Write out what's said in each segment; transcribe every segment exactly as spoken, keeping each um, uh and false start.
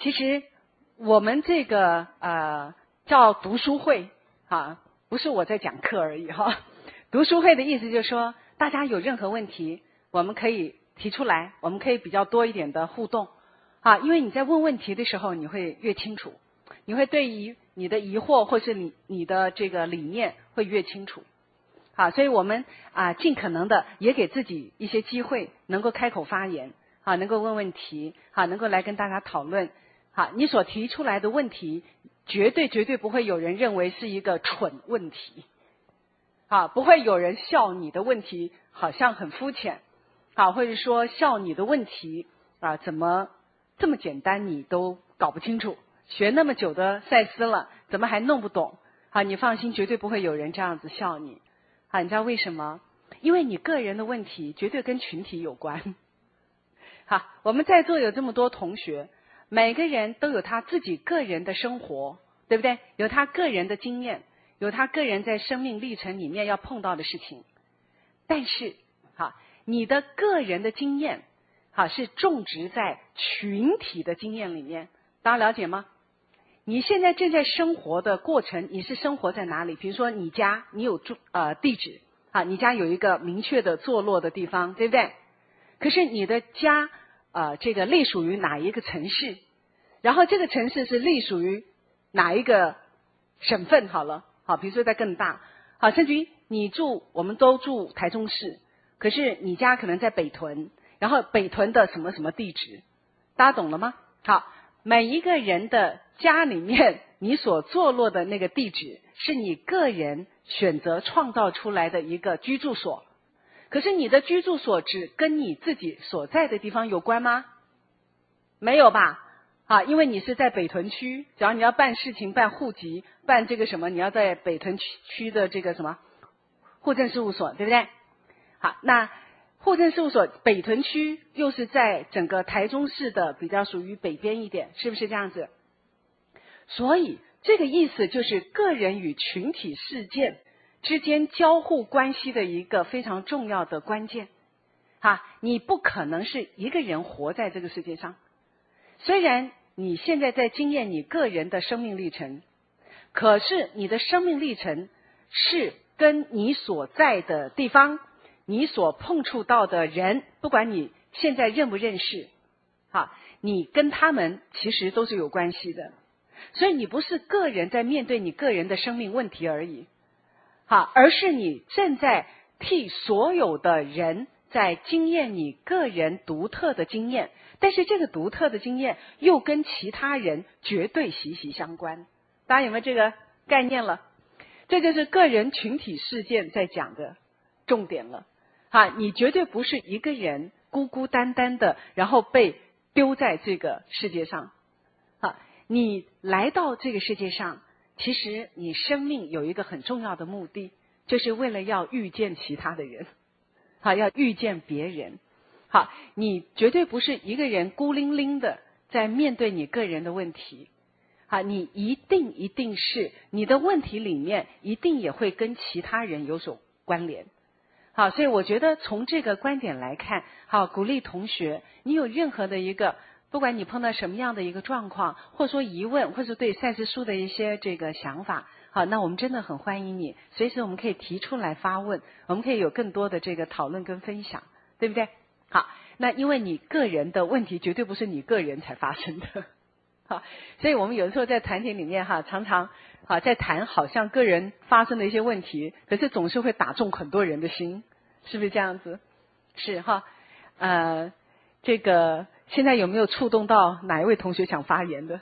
其实我们这个呃叫读书会啊，不是我在讲课而已哈。读书会的意思就是说，大家有任何问题，我们可以提出来，我们可以比较多一点的互动啊。因为你在问问题的时候，你会越清楚，你会对于你的疑惑或是你你的这个理念会越清楚。好，所以我们啊尽可能的也给自己一些机会，能够开口发言，好，能够问问题，好，能够来跟大家讨论。好，你所提出来的问题，绝对绝对不会有人认为是一个蠢问题，好，不会有人笑你的问题好像很肤浅，好，或者说笑你的问题啊怎么这么简单你都搞不清楚，学那么久的赛斯了，怎么还弄不懂？好，你放心，绝对不会有人这样子笑你。好，你知道为什么？因为你个人的问题绝对跟群体有关。好，我们在座有这么多同学，每个人都有他自己个人的生活，对不对？有他个人的经验，有他个人在生命历程里面要碰到的事情。但是，好，你的个人的经验，好，是种植在群体的经验里面，大家了解吗？你现在正在生活的过程，你是生活在哪里？比如说你家，你有住呃地址啊，你家有一个明确的坐落的地方，对不对？可是你的家呃这个隶属于哪一个城市？然后这个城市是隶属于哪一个省份？好了，好，比如说在更大，好，甚至于你住，我们都住台中市，可是你家可能在北屯，然后北屯的什么什么地址，大家懂了吗？好，每一个人的家里面，你所坐落的那个地址，是你个人选择创造出来的一个居住所。可是你的居住所只跟你自己所在的地方有关吗？没有吧？啊，因为你是在北屯区，只要你要办事情、办户籍、办这个什么，你要在北屯区区的这个什么户政事务所，对不对？好，那户政事务所北屯区又是在整个台中市的比较属于北边一点，是不是这样子？所以这个意思就是个人与群体事件之间交互关系的一个非常重要的关键。哈，你不可能是一个人活在这个世界上，虽然你现在在经验你个人的生命历程，可是你的生命历程是跟你所在的地方，你所碰触到的人，不管你现在认不认识，哈，你跟他们其实都是有关系的。所以你不是个人在面对你个人的生命问题而已，好，而是你正在替所有的人在经验你个人独特的经验，但是这个独特的经验又跟其他人绝对息息相关。大家有没有这个概念了？这就是个人群体事件在讲的重点了。啊，你绝对不是一个人孤孤单单的，然后被丢在这个世界上。啊，你来到这个世界上，其实你生命有一个很重要的目的，就是为了要遇见其他的人，好，要遇见别人。好，你绝对不是一个人孤零零的在面对你个人的问题。好，你一定一定是你的问题里面一定也会跟其他人有所关联。好，所以我觉得从这个观点来看，好，鼓励同学，你有任何的一个，不管你碰到什么样的一个状况，或者说疑问，或者对赛斯书的一些这个想法，好，那我们真的很欢迎你，随时我们可以提出来发问，我们可以有更多的这个讨论跟分享，对不对？好，那因为你个人的问题绝对不是你个人才发生的，好，所以我们有的时候在团体里面哈，常常啊在谈好像个人发生的一些问题，可是总是会打中很多人的心，是不是这样子？是哈，呃，这个现在有没有触动到哪一位同学想发言的？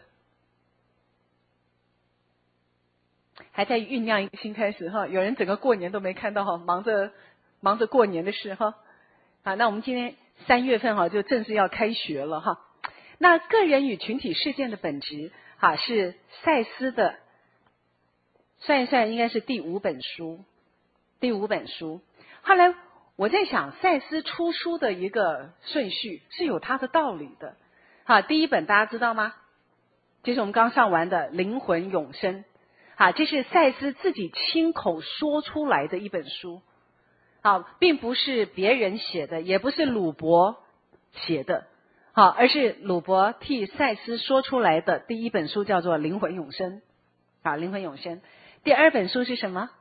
还在酝酿一个新开始哈，有人整个过年都没看到哈，忙着忙着过年的事哈。好，那我们今天三月份哈就正式要开学了哈。那个人与群体事件的本质哈是赛斯的，算一算应该是第五本书，第五本书。后来我在想，赛斯出书的一个顺序是有它的道理的。好，第一本大家知道吗？就是我们刚上完的《灵魂永生》。啊，这是赛斯自己亲口说出来的一本书，啊，并不是别人写的，也不是鲁伯写的， 好，而是鲁伯替赛斯说出来的第一本书叫做《灵魂永生》。好，《灵魂永生》。第二本书是什么？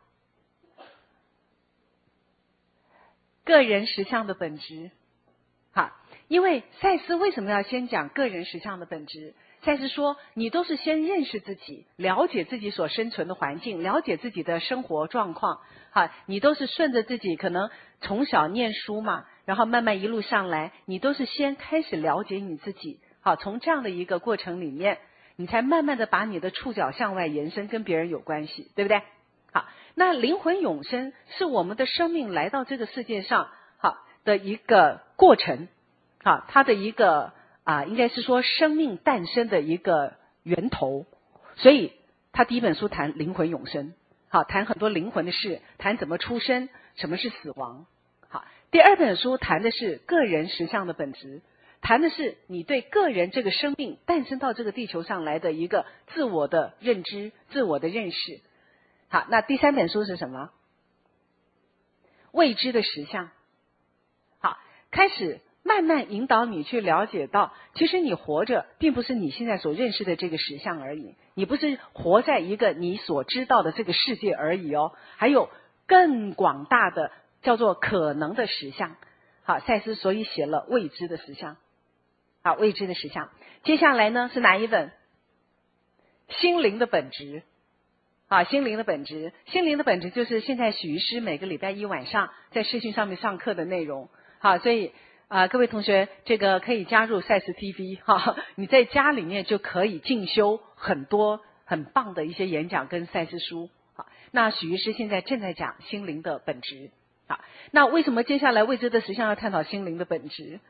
个人实相的本质。好，因为赛斯为什么要先讲个人实相的本质？赛斯说，你都是先认识自己，了解自己所生存的环境，了解自己的生活状况。好，你都是顺着自己，可能从小念书嘛，然后慢慢一路上来，你都是先开始了解你自己。好，从这样的一个过程里面，你才慢慢的把你的触角向外延伸，跟别人有关系，对不对？好，那灵魂永生是我们的生命来到这个世界上好的一个过程。好，它的一个啊，应该是说生命诞生的一个源头，所以他第一本书谈灵魂永生，好，谈很多灵魂的事，谈怎么出生，什么是死亡。好，第二本书谈的是个人实相的本质，谈的是你对个人这个生命诞生到这个地球上来的一个自我的认知、自我的认识。好，那第三本书是什么？未知的实相。好，开始慢慢引导你去了解到，其实你活着并不是你现在所认识的这个实相而已，你不是活在一个你所知道的这个世界而已哦，还有更广大的叫做可能的实相。好，赛斯所以写了未知的实相。好，未知的实相。接下来呢是哪一本？心灵的本质。啊，心灵的本质，心灵的本质就是现在许医师每个礼拜一晚上在视讯上面上课的内容。好，所以啊、呃，各位同学，这个可以加入赛斯 T V 哈，你在家里面就可以进修很多很棒的一些演讲跟赛斯书。好，那许医师现在正在讲心灵的本质。好，那为什么接下来未知的实相要探讨心灵的本质？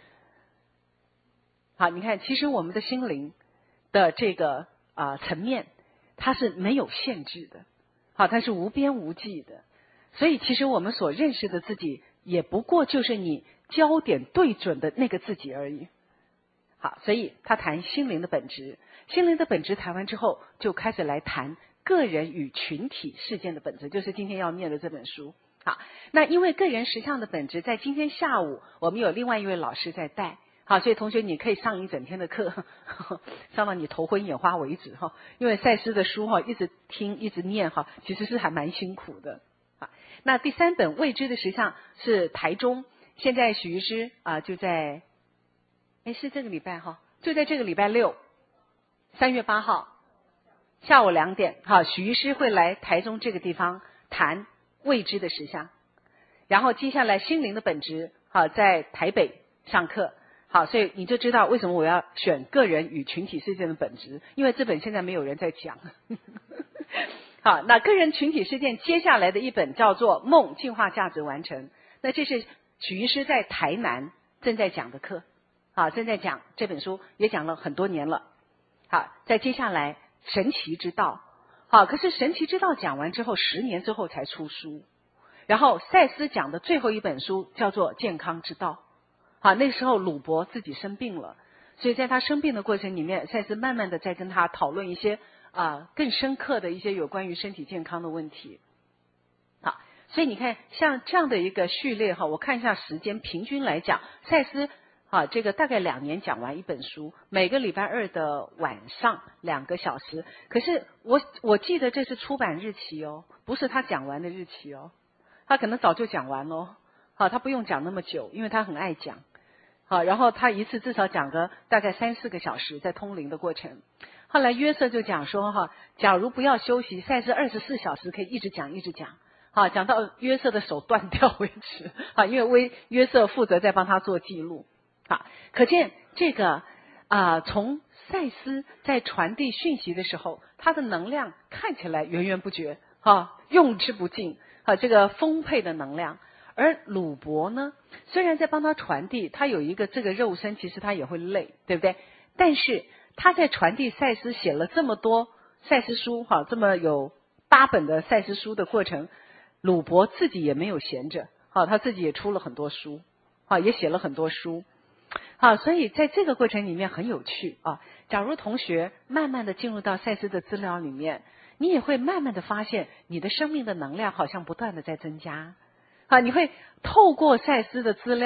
好，你看，其实我们的心灵的这个啊、呃、层面。它是没有限制的，好，它是无边无际的，所以其实我们所认识的自己也不过就是你焦点对准的那个自己而已。好，所以他谈心灵的本质，心灵的本质谈完之后，就开始来谈个人与群体事件的本质，就是今天要念的这本书。好，那因为个人实相的本质，在今天下午我们有另外一位老师在带。好，所以同学你可以上一整天的课，呵呵上到你头昏眼花为止哈。因为赛斯的书哈，一直听一直念哈，其实是还蛮辛苦的。好，那第三本未知的实相是台中，现在许医师啊就在，哎是这个礼拜哈，就在这个礼拜六，三月八号下午两点，好，许医师会来台中这个地方谈未知的实相，然后接下来心灵的本质，好，在台北上课。好，所以你就知道为什么我要选个人与群体事件的本质，因为这本现在没有人在讲。好，那个人群体事件接下来的一本叫做《梦进化价值完成》，那这是许医师在台南正在讲的课，好，正在讲这本书，也讲了很多年了。好，再接下来神奇之道，好，可是神奇之道讲完之后，十年之后才出书，然后赛斯讲的最后一本书叫做《健康之道》。好，那时候鲁伯自己生病了，所以在他生病的过程里面，赛斯慢慢的在跟他讨论一些啊、呃、更深刻的一些有关于身体健康的问题。好，所以你看像这样的一个序列哈，我看一下时间，平均来讲，赛斯啊这个大概两年讲完一本书，每个礼拜二的晚上两个小时。可是我我记得这是出版日期哦，不是他讲完的日期哦，他可能早就讲完喽。好，他不用讲那么久，因为他很爱讲。好，然后他一次至少讲个大概三四个小时，在通灵的过程。后来约瑟就讲说哈，假如不要休息，赛斯二十四小时可以一直讲一直讲，好，讲到约瑟的手断掉为止。好，因为威约瑟负责在帮他做记录。好，可见这个啊、呃，从赛斯在传递讯息的时候，他的能量看起来源源不绝，哈，用之不尽，啊，这个丰沛的能量。而鲁伯呢，虽然在帮他传递，他有一个这个肉身，其实他也会累，对不对？但是他在传递赛斯写了这么多赛斯书，哈，这么有八本的赛斯书的过程，鲁伯自己也没有闲着，好，他自己也出了很多书，好，也写了很多书，好，所以在这个过程里面很有趣啊。假如同学慢慢的进入到赛斯的资料里面，你也会慢慢的发现，你的生命的能量好像不断的在增加。啊，你会透过赛斯的资料，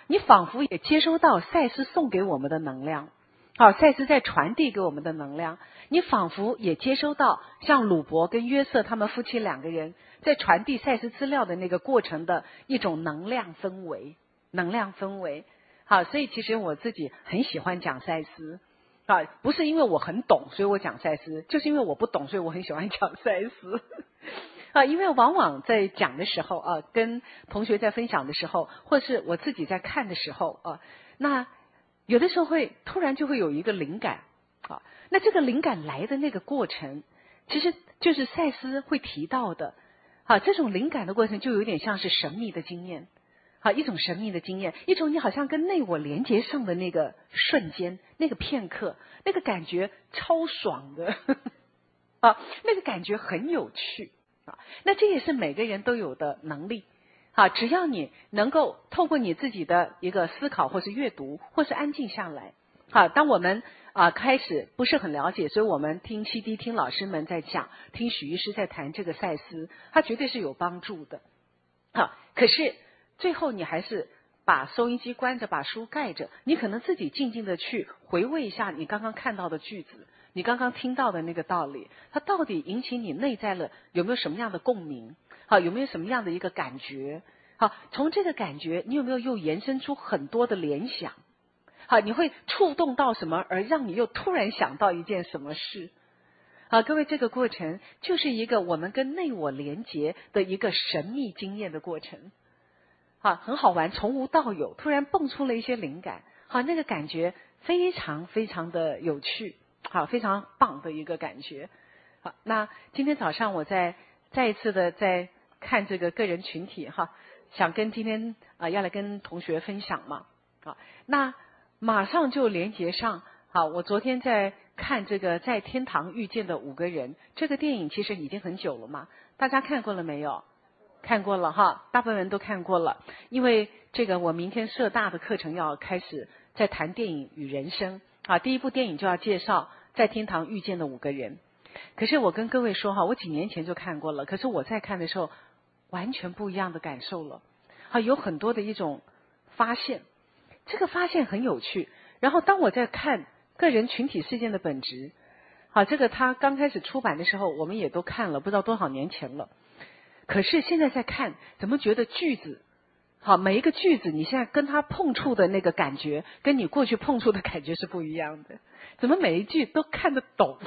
你仿佛也接收到赛斯送给我们的能量，好，赛斯在传递给我们的能量，你仿佛也接收到像鲁伯跟约瑟他们夫妻两个人在传递赛斯资料的那个过程的一种能量氛围，能量氛围。好，所以其实我自己很喜欢讲赛斯。啊，不是因为我很懂，所以我讲赛斯，就是因为我不懂，所以我很喜欢讲赛斯。啊，因为往往在讲的时候啊，跟同学在分享的时候，或是我自己在看的时候啊，那有的时候会突然就会有一个灵感啊，那这个灵感来的那个过程，其实就是赛斯会提到的啊，这种灵感的过程就有点像是神秘的经验。好，一种神秘的经验，一种你好像跟内我连接上的那个瞬间，那个片刻，那个感觉超爽的啊，那个感觉很有趣啊。那这也是每个人都有的能力啊，只要你能够透过你自己的一个思考，或是阅读，或是安静下来。好，当我们啊开始不是很了解，所以我们听 C D 听老师们在讲，听许医师在谈这个赛斯，它绝对是有帮助的。好，可是最后你还是把收音机关着，把书盖着，你可能自己静静的去回味一下你刚刚看到的句子，你刚刚听到的那个道理，它到底引起你内在了有没有什么样的共鸣？好，有没有什么样的一个感觉？好，从这个感觉你有没有又延伸出很多的联想？好，你会触动到什么而让你又突然想到一件什么事？好，各位，这个过程就是一个我们跟内我连结的一个神秘经验的过程。好，很好玩，从无到有，突然蹦出了一些灵感。好，那个感觉非常非常的有趣，好，非常棒的一个感觉。好，那今天早上我在再一次的在看这个个人群体哈，想跟今天啊、呃、要来跟同学分享嘛。好，那马上就连接上。好，我昨天在看这个在天堂遇见的五个人这个电影，其实已经很久了嘛，大家看过了没有？看过了哈，大部分人都看过了。因为这个我明天社大的课程要开始在谈电影与人生啊，第一部电影就要介绍在天堂遇见的五个人。可是我跟各位说哈，我几年前就看过了，可是我在看的时候完全不一样的感受了啊，有很多的一种发现，这个发现很有趣。然后当我在看个人群体事件的本质，好，这个他刚开始出版的时候我们也都看了，不知道多少年前了。可是现在在看，怎么觉得句子，好，每一个句子你现在跟它碰触的那个感觉，跟你过去碰触的感觉是不一样的。怎么每一句都看得懂？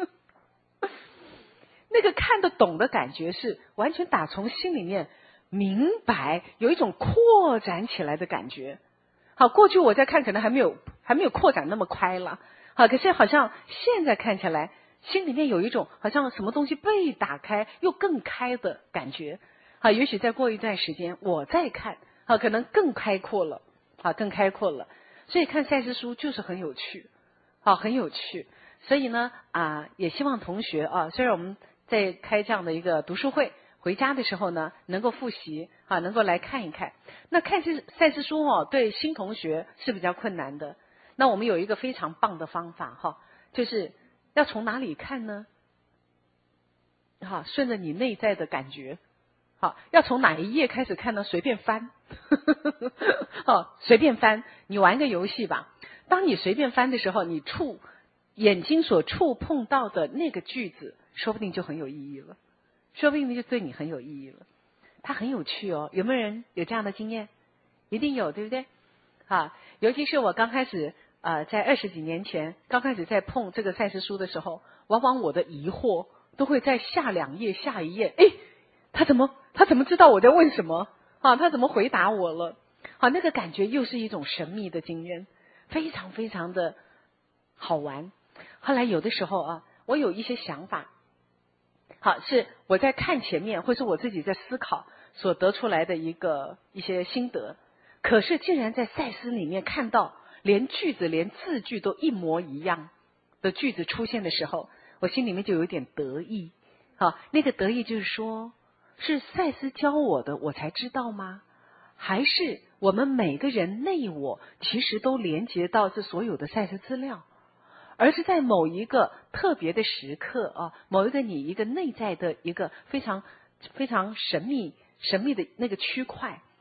那个看得懂的感觉是完全打从心里面明白，有一种扩展起来的感觉。好，过去我在看可能还没有还没有扩展那么开了，好，可是好像现在看起来心里面有一种好像什么东西被打开又更开的感觉。好，也许再过一段时间我再看，好，可能更开阔了，好，更开阔了。所以看赛斯书就是很有趣，好，很有趣。所以呢啊，也希望同学啊，虽然我们在开这样的一个读书会，回家的时候呢能够复习啊，能够来看一看。那看赛赛斯书哦，对新同学是比较困难的。那我们有一个非常棒的方法哈，就是要从哪里看呢？好，顺着你内在的感觉。好，要从哪一页开始看呢？随便翻。好，随便翻。你玩个游戏吧。当你随便翻的时候，你触眼睛所触碰到的那个句子，说不定就很有意义了。说不定就对你很有意义了。它很有趣哦。有没有人有这样的经验？一定有，对不对？啊，尤其是我刚开始呃，在二十几年前刚开始在碰这个赛斯书的时候，往往我的疑惑都会在下两页下一页，诶，他怎么他怎么知道我在问什么啊？他怎么回答我了？啊，那个感觉又是一种神秘的经验，非常非常的好玩。后来有的时候啊，我有一些想法，好，是我在看前面，或是我自己在思考所得出来的一个一些心得，可是竟然在赛斯里面看到连句子连字句都一模一样的句子出现的时候，我心里面就有点得意。好，那个得意就是说，是赛斯教我的我才知道吗？还是我们每个人内我其实都连接到这所有的赛斯资料，而是在某一个特别的时刻啊，某一个你一个内在的一个非常非常神秘神秘的那个区块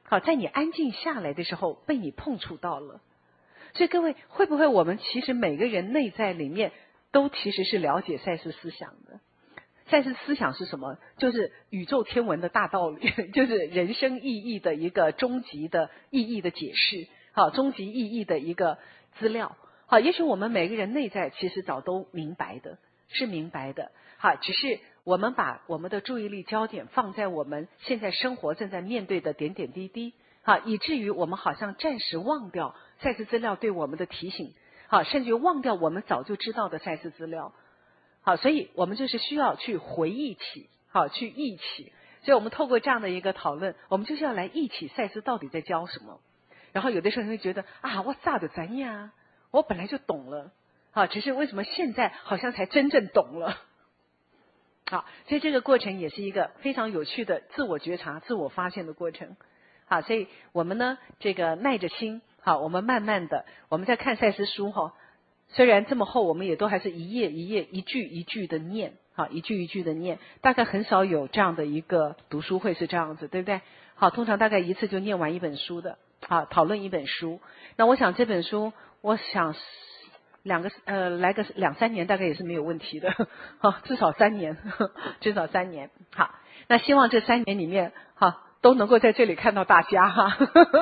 好，在你安静下来的时候被你碰触到了。所以各位，会不会我们其实每个人内在里面都其实是了解赛斯思想的？赛斯思想是什么？就是宇宙天文的大道理，就是人生意义的一个终极的意义的解释，好，终极意义的一个资料。好，也许我们每个人内在其实早都明白的，是明白的。好，只是我们把我们的注意力焦点放在我们现在生活正在面对的点点滴滴，好，以至于我们好像暂时忘掉赛斯资料对我们的提醒，好，甚至忘掉我们早就知道的赛斯资料。好，所以我们就是需要去回忆起，好，去忆起。所以我们透过这样的一个讨论，我们就是要来忆起赛斯到底在教什么。然后有的时候你会觉得啊，我咋的咱呀，我本来就懂了，好，只是为什么现在好像才真正懂了。好，所以这个过程也是一个非常有趣的自我觉察、自我发现的过程。好，所以我们呢，这个耐着心，好，我们慢慢的，我们在看赛斯书哈，虽然这么厚，我们也都还是一页一页、一句一句的念，好，一句一句的念，大概很少有这样的一个读书会是这样子，对不对？好，通常大概一次就念完一本书的，好，讨论一本书。那我想这本书，我想两个呃来个两三年大概也是没有问题的，好，至少三年，至少三年。好，那希望这三年里面，好，都能够在这里看到大家哈。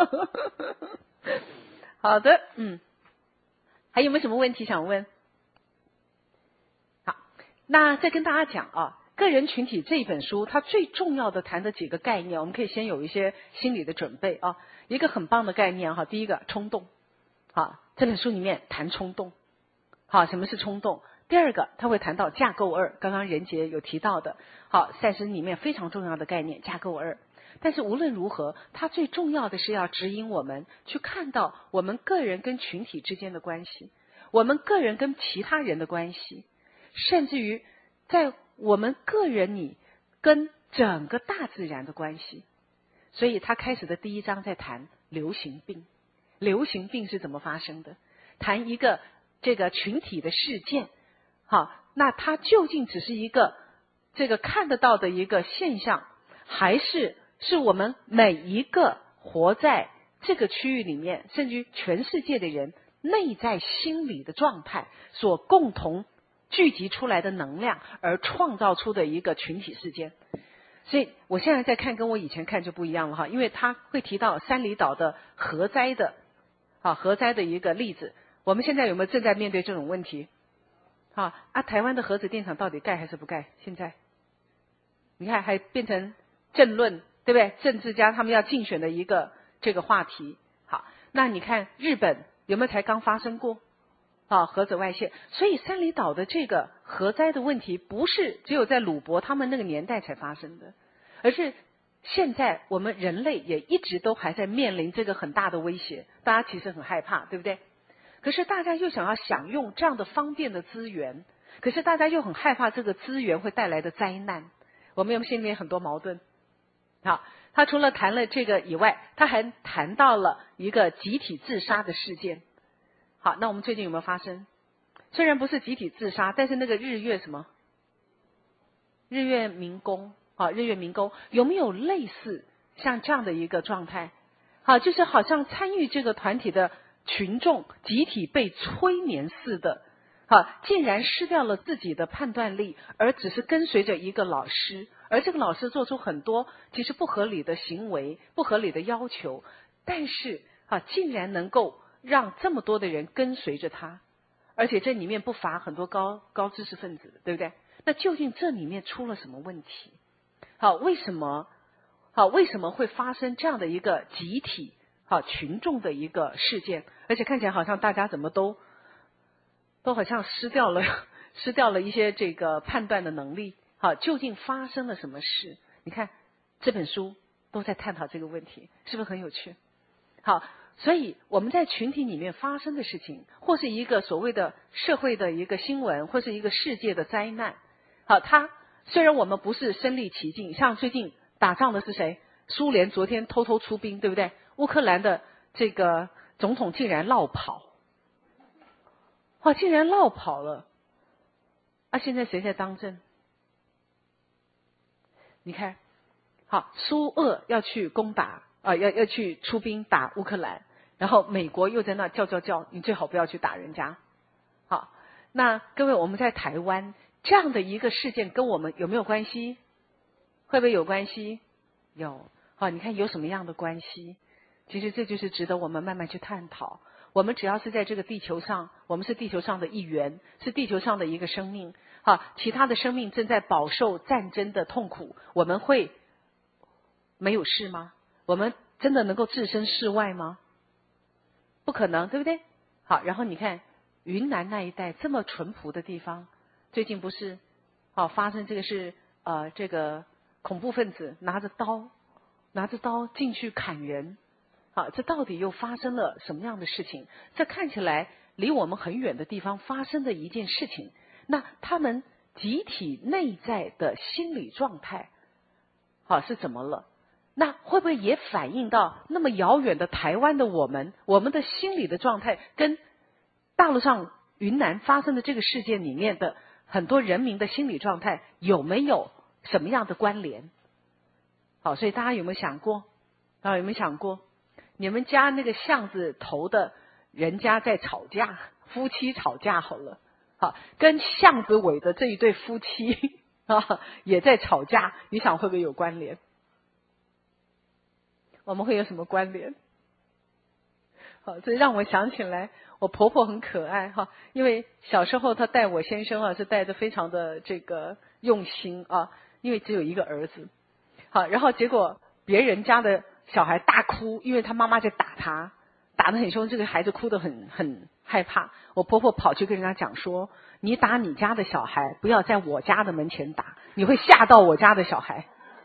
好的，嗯，还有没有什么问题想问？好，那再跟大家讲啊，个人群体这本书，它最重要的谈的几个概念，我们可以先有一些心理的准备啊。一个很棒的概念哈，第一个冲动，好，这本书里面谈冲动。好，什么是冲动？第二个，他会谈到架构二，刚刚任杰有提到的，好，赛斯里面非常重要的概念架构二。但是无论如何，它最重要的是要指引我们去看到我们个人跟群体之间的关系，我们个人跟其他人的关系，甚至于在我们个人里跟整个大自然的关系。所以他开始的第一章在谈流行病，流行病是怎么发生的，谈一个这个群体的事件，好，那它究竟只是一个这个看得到的一个现象，还是是我们每一个活在这个区域里面，甚至于全世界的人内在心理的状态所共同聚集出来的能量而创造出的一个群体事件。所以我现在在看跟我以前看就不一样了哈，因为他会提到三里岛的核灾的啊核灾的一个例子。我们现在有没有正在面对这种问题？好啊，台湾的核子电厂到底盖还是不盖？现在你看还变成政论，对不对？政治家他们要竞选的一个这个话题。好，那你看日本有没有才刚发生过啊核子外泄？所以三里岛的这个核灾的问题不是只有在鲁伯他们那个年代才发生的，而是现在我们人类也一直都还在面临这个很大的威胁，大家其实很害怕，对不对？可是大家又想要享用这样的方便的资源，可是大家又很害怕这个资源会带来的灾难，我们有没有心里面很多矛盾？好，他除了谈了这个以外，他还谈到了一个集体自杀的事件。好，那我们最近有没有发生？虽然不是集体自杀，但是那个日月什么？日月民工，好，日月民工有没有类似像这样的一个状态？好，就是好像参与这个团体的群众集体被催眠似的，好，竟然失掉了自己的判断力，而只是跟随着一个老师，而这个老师做出很多其实不合理的行为、不合理的要求，但是啊，竟然能够让这么多的人跟随着他，而且这里面不乏很多高高知识分子，对不对？那究竟这里面出了什么问题？好，为什么？好，为什么会发生这样的一个集体？好，群众的一个事件，而且看起来好像大家怎么都都好像失掉了失掉了一些这个判断的能力。好，究竟发生了什么事？你看这本书都在探讨这个问题，是不是很有趣？好，所以我们在群体里面发生的事情，或是一个所谓的社会的一个新闻，或是一个世界的灾难，好，它虽然我们不是身历其境，像最近打仗的是谁？苏联昨天偷偷出兵，对不对？乌克兰的这个总统竟然落跑，哇，竟然落跑了！啊，现在谁在当政？你看，好，苏俄要去攻打啊、呃，要要去出兵打乌克兰，然后美国又在那叫叫叫，你最好不要去打人家。好，那各位，我们在台湾这样的一个事件跟我们有没有关系？会不会有关系？有。好，你看有什么样的关系？其实这就是值得我们慢慢去探讨。我们只要是在这个地球上，我们是地球上的一员，是地球上的一个生命。好，其他的生命正在饱受战争的痛苦，我们会没有事吗？我们真的能够置身事外吗？不可能，对不对？好，然后你看云南那一带这么淳朴的地方，最近不是好发生这个是呃这个恐怖分子拿着刀拿着刀进去砍人。好，这到底又发生了什么样的事情？这看起来离我们很远的地方发生的一件事情，那他们集体内在的心理状态，好是怎么了？那会不会也反映到那么遥远的台湾的我们，我们的心理的状态跟大陆上云南发生的这个事件里面的很多人民的心理状态有没有什么样的关联？好，所以大家有没有想过？啊，有没有想过？你们家那个巷子头的人家在吵架，夫妻吵架好了，好，跟巷子尾的这一对夫妻啊也在吵架，你想会不会有关联？我们会有什么关联？好，这让我想起来，我婆婆很可爱哈，因为小时候她带我先生啊是带得非常的这个用心啊，因为只有一个儿子，好，然后结果别人家的小孩大哭，因为他妈妈在打他，打得很凶，这个孩子哭得很很害怕。我婆婆跑去跟人家讲说，你打你家的小孩，不要在我家的门前打，你会吓到我家的小孩。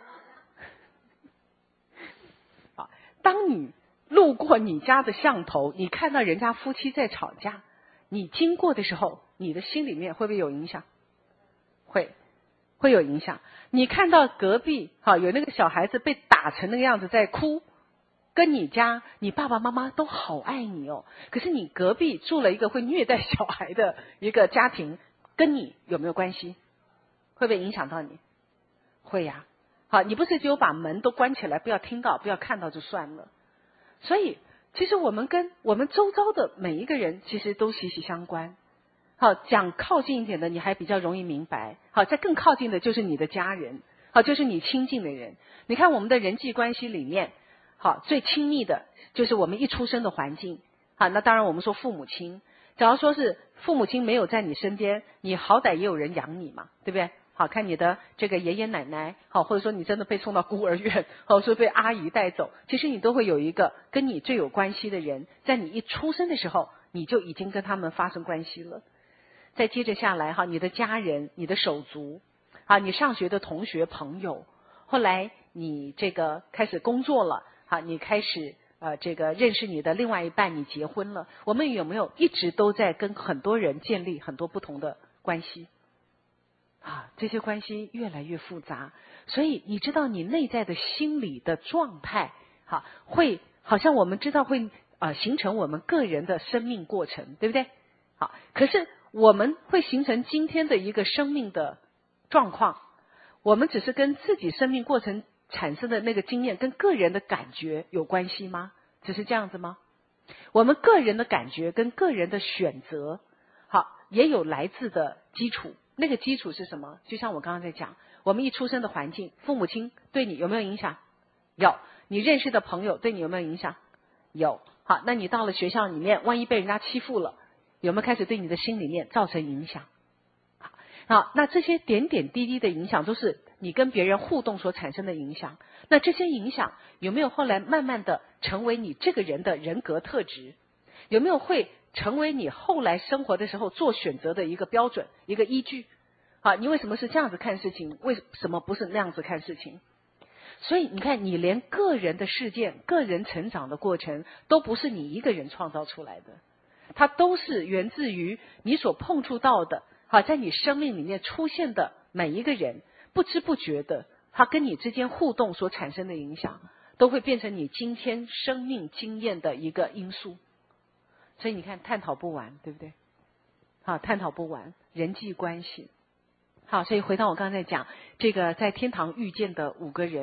啊，当你路过你家的巷头，你看到人家夫妻在吵架，你经过的时候，你的心里面会不会有影响？会。会有影响。你看到隔壁好有那个小孩子被打成那个样子在哭，跟你家你爸爸妈妈都好爱你哦，可是你隔壁住了一个会虐待小孩的一个家庭，跟你有没有关系？会不会影响到你？会呀。好，你不是只有把门都关起来，不要听到不要看到就算了。所以其实我们跟我们周遭的每一个人其实都息息相关。好，讲靠近一点的你还比较容易明白。好，再更靠近的就是你的家人，好，就是你亲近的人。你看我们的人际关系里面，好，最亲密的就是我们一出生的环境。好，那当然我们说父母亲，假如说是父母亲没有在你身边，你好歹也有人养你嘛，对不对？好，看你的这个爷爷奶奶，好，或者说你真的被送到孤儿院，或者说被阿姨带走，其实你都会有一个跟你最有关系的人，在你一出生的时候，你就已经跟他们发生关系了。再接着下来哈，你的家人、你的手足，啊，你上学的同学朋友，后来你这个开始工作了，啊，你开始呃这个认识你的另外一半，你结婚了，我们有没有一直都在跟很多人建立很多不同的关系？啊，这些关系越来越复杂，所以你知道你内在的心理的状态，哈，会好像我们知道会呃形成我们个人的生命过程，对不对？好，可是我们会形成今天的一个生命的状况，我们只是跟自己生命过程产生的那个经验跟个人的感觉有关系吗？只是这样子吗？我们个人的感觉跟个人的选择，好，也有来自的基础。那个基础是什么？就像我刚刚在讲，我们一出生的环境，父母亲对你有没有影响？有。你认识的朋友对你有没有影响？有。好，那你到了学校里面，万一被人家欺负了，有没有开始对你的心里面造成影响？好，那这些点点滴滴的影响都是你跟别人互动所产生的影响。那这些影响有没有后来慢慢的成为你这个人的人格特质？有没有会成为你后来生活的时候做选择的一个标准、一个依据？好，你为什么是这样子看事情？为什么不是那样子看事情？所以你看，你连个人的事件、个人成长的过程都不是你一个人创造出来的，它都是源自于你所碰触到的，好，在你生命里面出现的每一个人，不知不觉的，他跟你之间互动所产生的影响，都会变成你今天生命经验的一个因素。所以你看，探讨不完，对不对？好，探讨不完人际关系。好，所以回到我刚才讲这个在天堂遇见的五个人，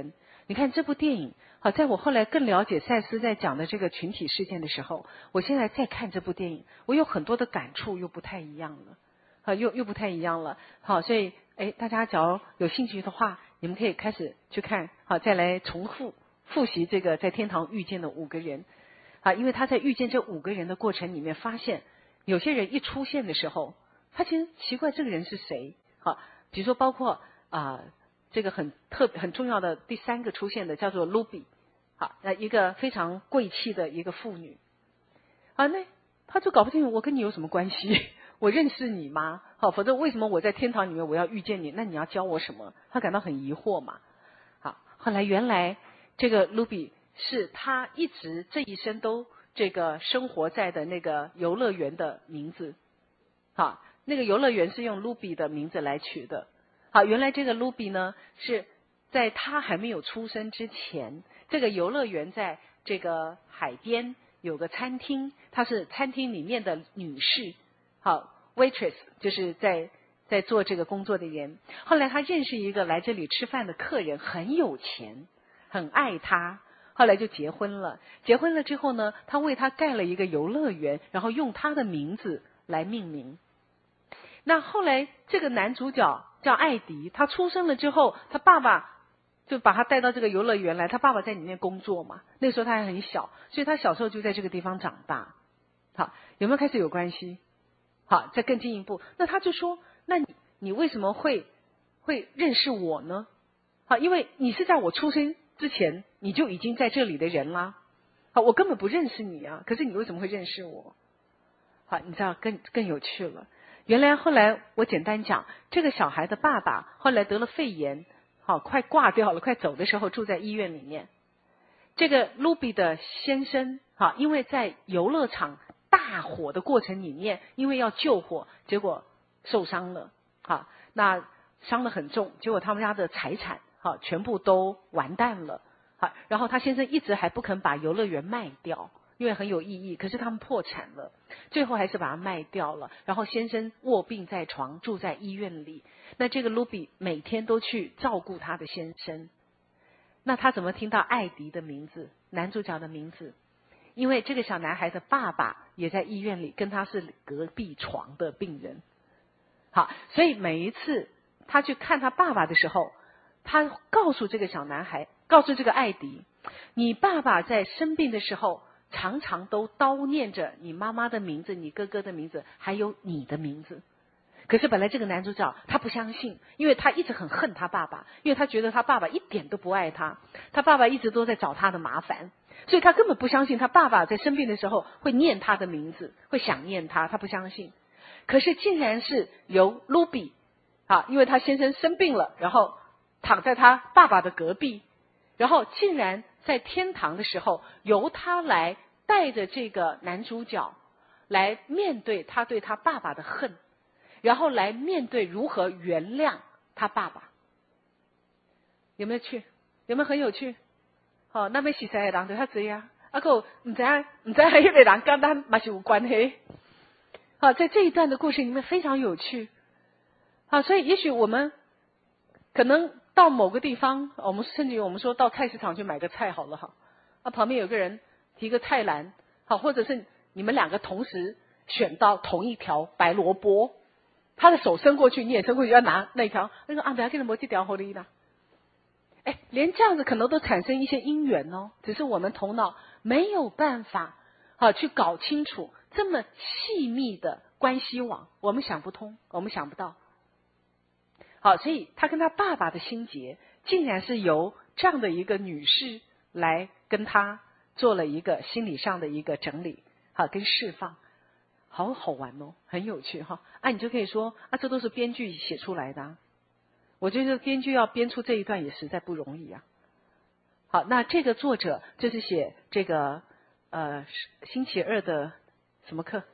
你看这部电影，好，在我后来更了解赛斯在讲的这个群体事件的时候，我现在再看这部电影，我有很多的感触又不太一样了，好，又又不太一样了。好，所以哎，大家只要有兴趣的话，你们可以开始去看，好，再来重复复习这个在天堂遇见的五个人，啊，因为他在遇见这五个人的过程里面，发现有些人一出现的时候，他其实奇怪这个人是谁，好，比如说包括啊。呃这个很特很重要的第三个出现的叫做 Ruby， 好，那一个非常贵气的一个妇女，啊，那他就搞不清楚我跟你有什么关系，我认识你吗？好，否则为什么我在天堂里面我要遇见你？那你要教我什么？他感到很疑惑嘛。好，后来原来这个 Ruby 是他一直这一生都这个生活在的那个游乐园的名字，好，那个游乐园是用 Ruby 的名字来取的。好，原来这个 Ruby 呢，是在他还没有出生之前，这个游乐园在这个海边有个餐厅，她是餐厅里面的女士，好 waitress 就是在在做这个工作的人。后来他认识一个来这里吃饭的客人，很有钱，很爱他，后来就结婚了。结婚了之后呢，他为他盖了一个游乐园，然后用他的名字来命名。那后来这个男主角叫艾迪，他出生了之后，他爸爸就把他带到这个游乐园来，他爸爸在里面工作嘛，那时候他还很小，所以他小时候就在这个地方长大。好，有没有开始有关系？好，再更进一步，那他就说，那你你为什么会会认识我呢？好，因为你是在我出生之前你就已经在这里的人啦。好，我根本不认识你啊，可是你为什么会认识我？好，你知道更更有趣了。原来后来我简单讲，这个小孩的爸爸后来得了肺炎，好，快挂掉了，快走的时候住在医院里面。这个 Ruby 的先生，好，因为在游乐场大火的过程里面，因为要救火，结果受伤了，好，那伤得很重，结果他们家的财产，好，全部都完蛋了，好，然后他先生一直还不肯把游乐园卖掉。因为很有意义，可是他们破产了，最后还是把它卖掉了。然后先生卧病在床，住在医院里。那这个 Ruby 每天都去照顾他的先生。那他怎么听到艾迪的名字，男主角的名字？因为这个小男孩的爸爸也在医院里，跟他是隔壁床的病人。好，所以每一次他去看他爸爸的时候，他告诉这个小男孩，告诉这个艾迪，你爸爸在生病的时候常常都叨念着你妈妈的名字，你哥哥的名字，还有你的名字。可是本来这个男主角他不相信，因为他一直很恨他爸爸，因为他觉得他爸爸一点都不爱他，他爸爸一直都在找他的麻烦，所以他根本不相信他爸爸在生病的时候会念他的名字，会想念他，他不相信。可是竟然是由 Ruby 啊，因为他先生生病了，然后躺在他爸爸的隔壁，然后竟然在天堂的时候，由他来带着这个男主角来面对他对他爸爸的恨，然后来面对如何原谅他爸爸。有没有趣？有没有很有趣？好、哦，那么实在的人就较多啊，啊个唔知啊，唔知迄个人跟咱嘛是有关系。好，在这一段的故事里面非常有趣。好，所以也许我们可能到某个地方，我们甚至我们说到菜市场去买个菜好了哈，啊旁边有个人提个菜篮，好，或者是你们两个同时选到同一条白萝卜，他的手伸过去，你也伸过去要拿那条，那个啊不要跟人摸这条狐狸啦，哎，连这样子可能都产生一些因缘哦，只是我们头脑没有办法啊去搞清楚这么细密的关系网，我们想不通，我们想不到。好，所以他跟他爸爸的心结，竟然是由这样的一个女士来跟他做了一个心理上的一个整理，好，跟释放，好好玩哦，很有趣哈。啊，你就可以说啊，这都是编剧写出来的啊。我觉得编剧要编出这一段也实在不容易啊。好，那这个作者就是写这个呃星期二的什么课？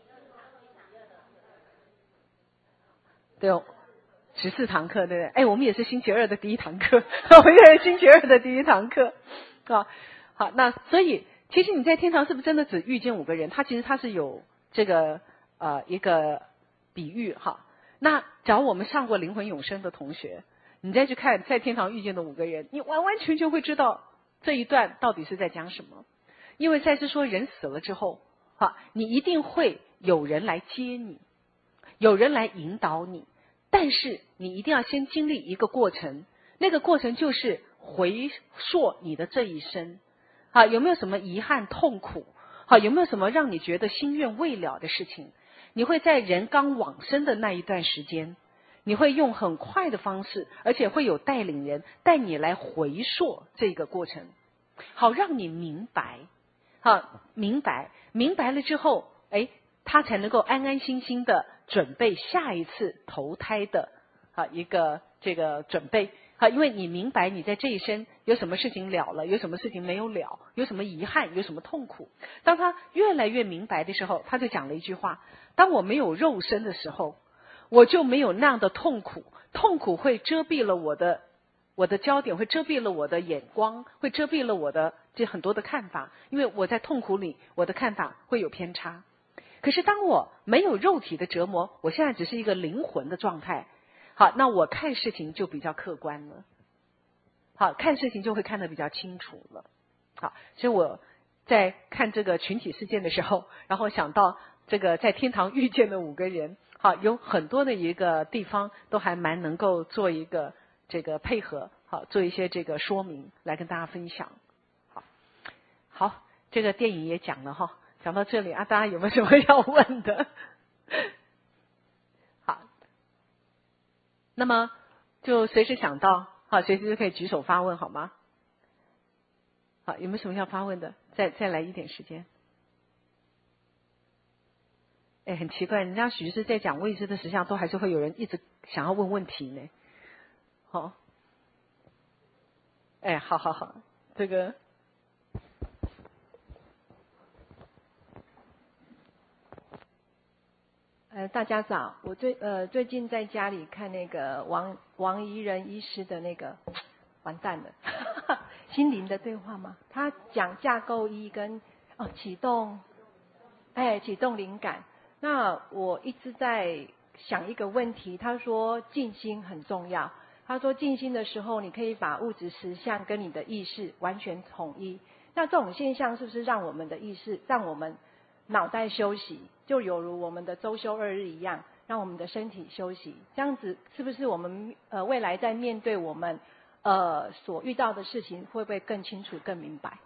对哦。十四堂课，对不对？哎，我们也是星期二的第一堂课，我们也是星期二的第一堂课，啊，好，那所以其实你在天堂是不是真的只遇见五个人？他其实他是有这个呃一个比喻哈。那假如我们上过灵魂永生的同学， 你再去看在天堂遇见的五个人，你完完全全会知道这一段到底是在讲什么。因为赛斯说人死了之后，哈，你一定会有人来接你，有人来引导你，但是你一定要先经历一个过程，那个过程就是回溯你的这一生，啊，有没有什么遗憾痛苦，好，有没有什么让你觉得心愿未了的事情，你会在人刚往生的那一段时间，你会用很快的方式，而且会有带领人带你来回溯这个过程，好让你明白，好明白明白了之后，哎，他才能够安安心心的准备下一次投胎的啊一个这个准备。好，因为你明白你在这一生有什么事情了了，有什么事情没有了，有什么遗憾，有什么痛苦。当他越来越明白的时候，他就讲了一句话：当我没有肉身的时候，我就没有那样的痛苦，痛苦会遮蔽了我的我的焦点，会遮蔽了我的眼光，会遮蔽了我的这很多的看法，因为我在痛苦里，我的看法会有偏差。可是当我没有肉体的折磨，我现在只是一个灵魂的状态，好，那我看事情就比较客观了，好，看事情就会看得比较清楚了。好，所以我在看这个群体事件的时候，然后想到这个在天堂遇见的五个人，好，有很多的一个地方都还蛮能够做一个这个配合，好，做一些这个说明来跟大家分享。好，好，这个电影也讲了哈，讲到这里啊，大家有没有什么要问的？好，那么就随时想到，好，随时就可以举手发问，好吗？好，有没有什么要发问的？再再来一点时间。哎，很奇怪，人家许师在讲未知的实相，都还是会有人一直想要问问题呢。好，哎，好好好，这个。 呃，大家早，我最呃最近在家里看那个王王怡仁医师的那个，完蛋了，心灵的对话吗？他讲架构一跟哦启动，哎启动灵感。那我一直在想一个问题，他说静心很重要。他说静心的时候，你可以把物质实相跟你的意识完全统一。那这种现象是不是让我们的意识，让我们脑袋休息，就有如我们的周休二日一样，让我们的身体休息？这样子是不是我们呃未来在面对我们呃所遇到的事情，会不会更清楚、更明白？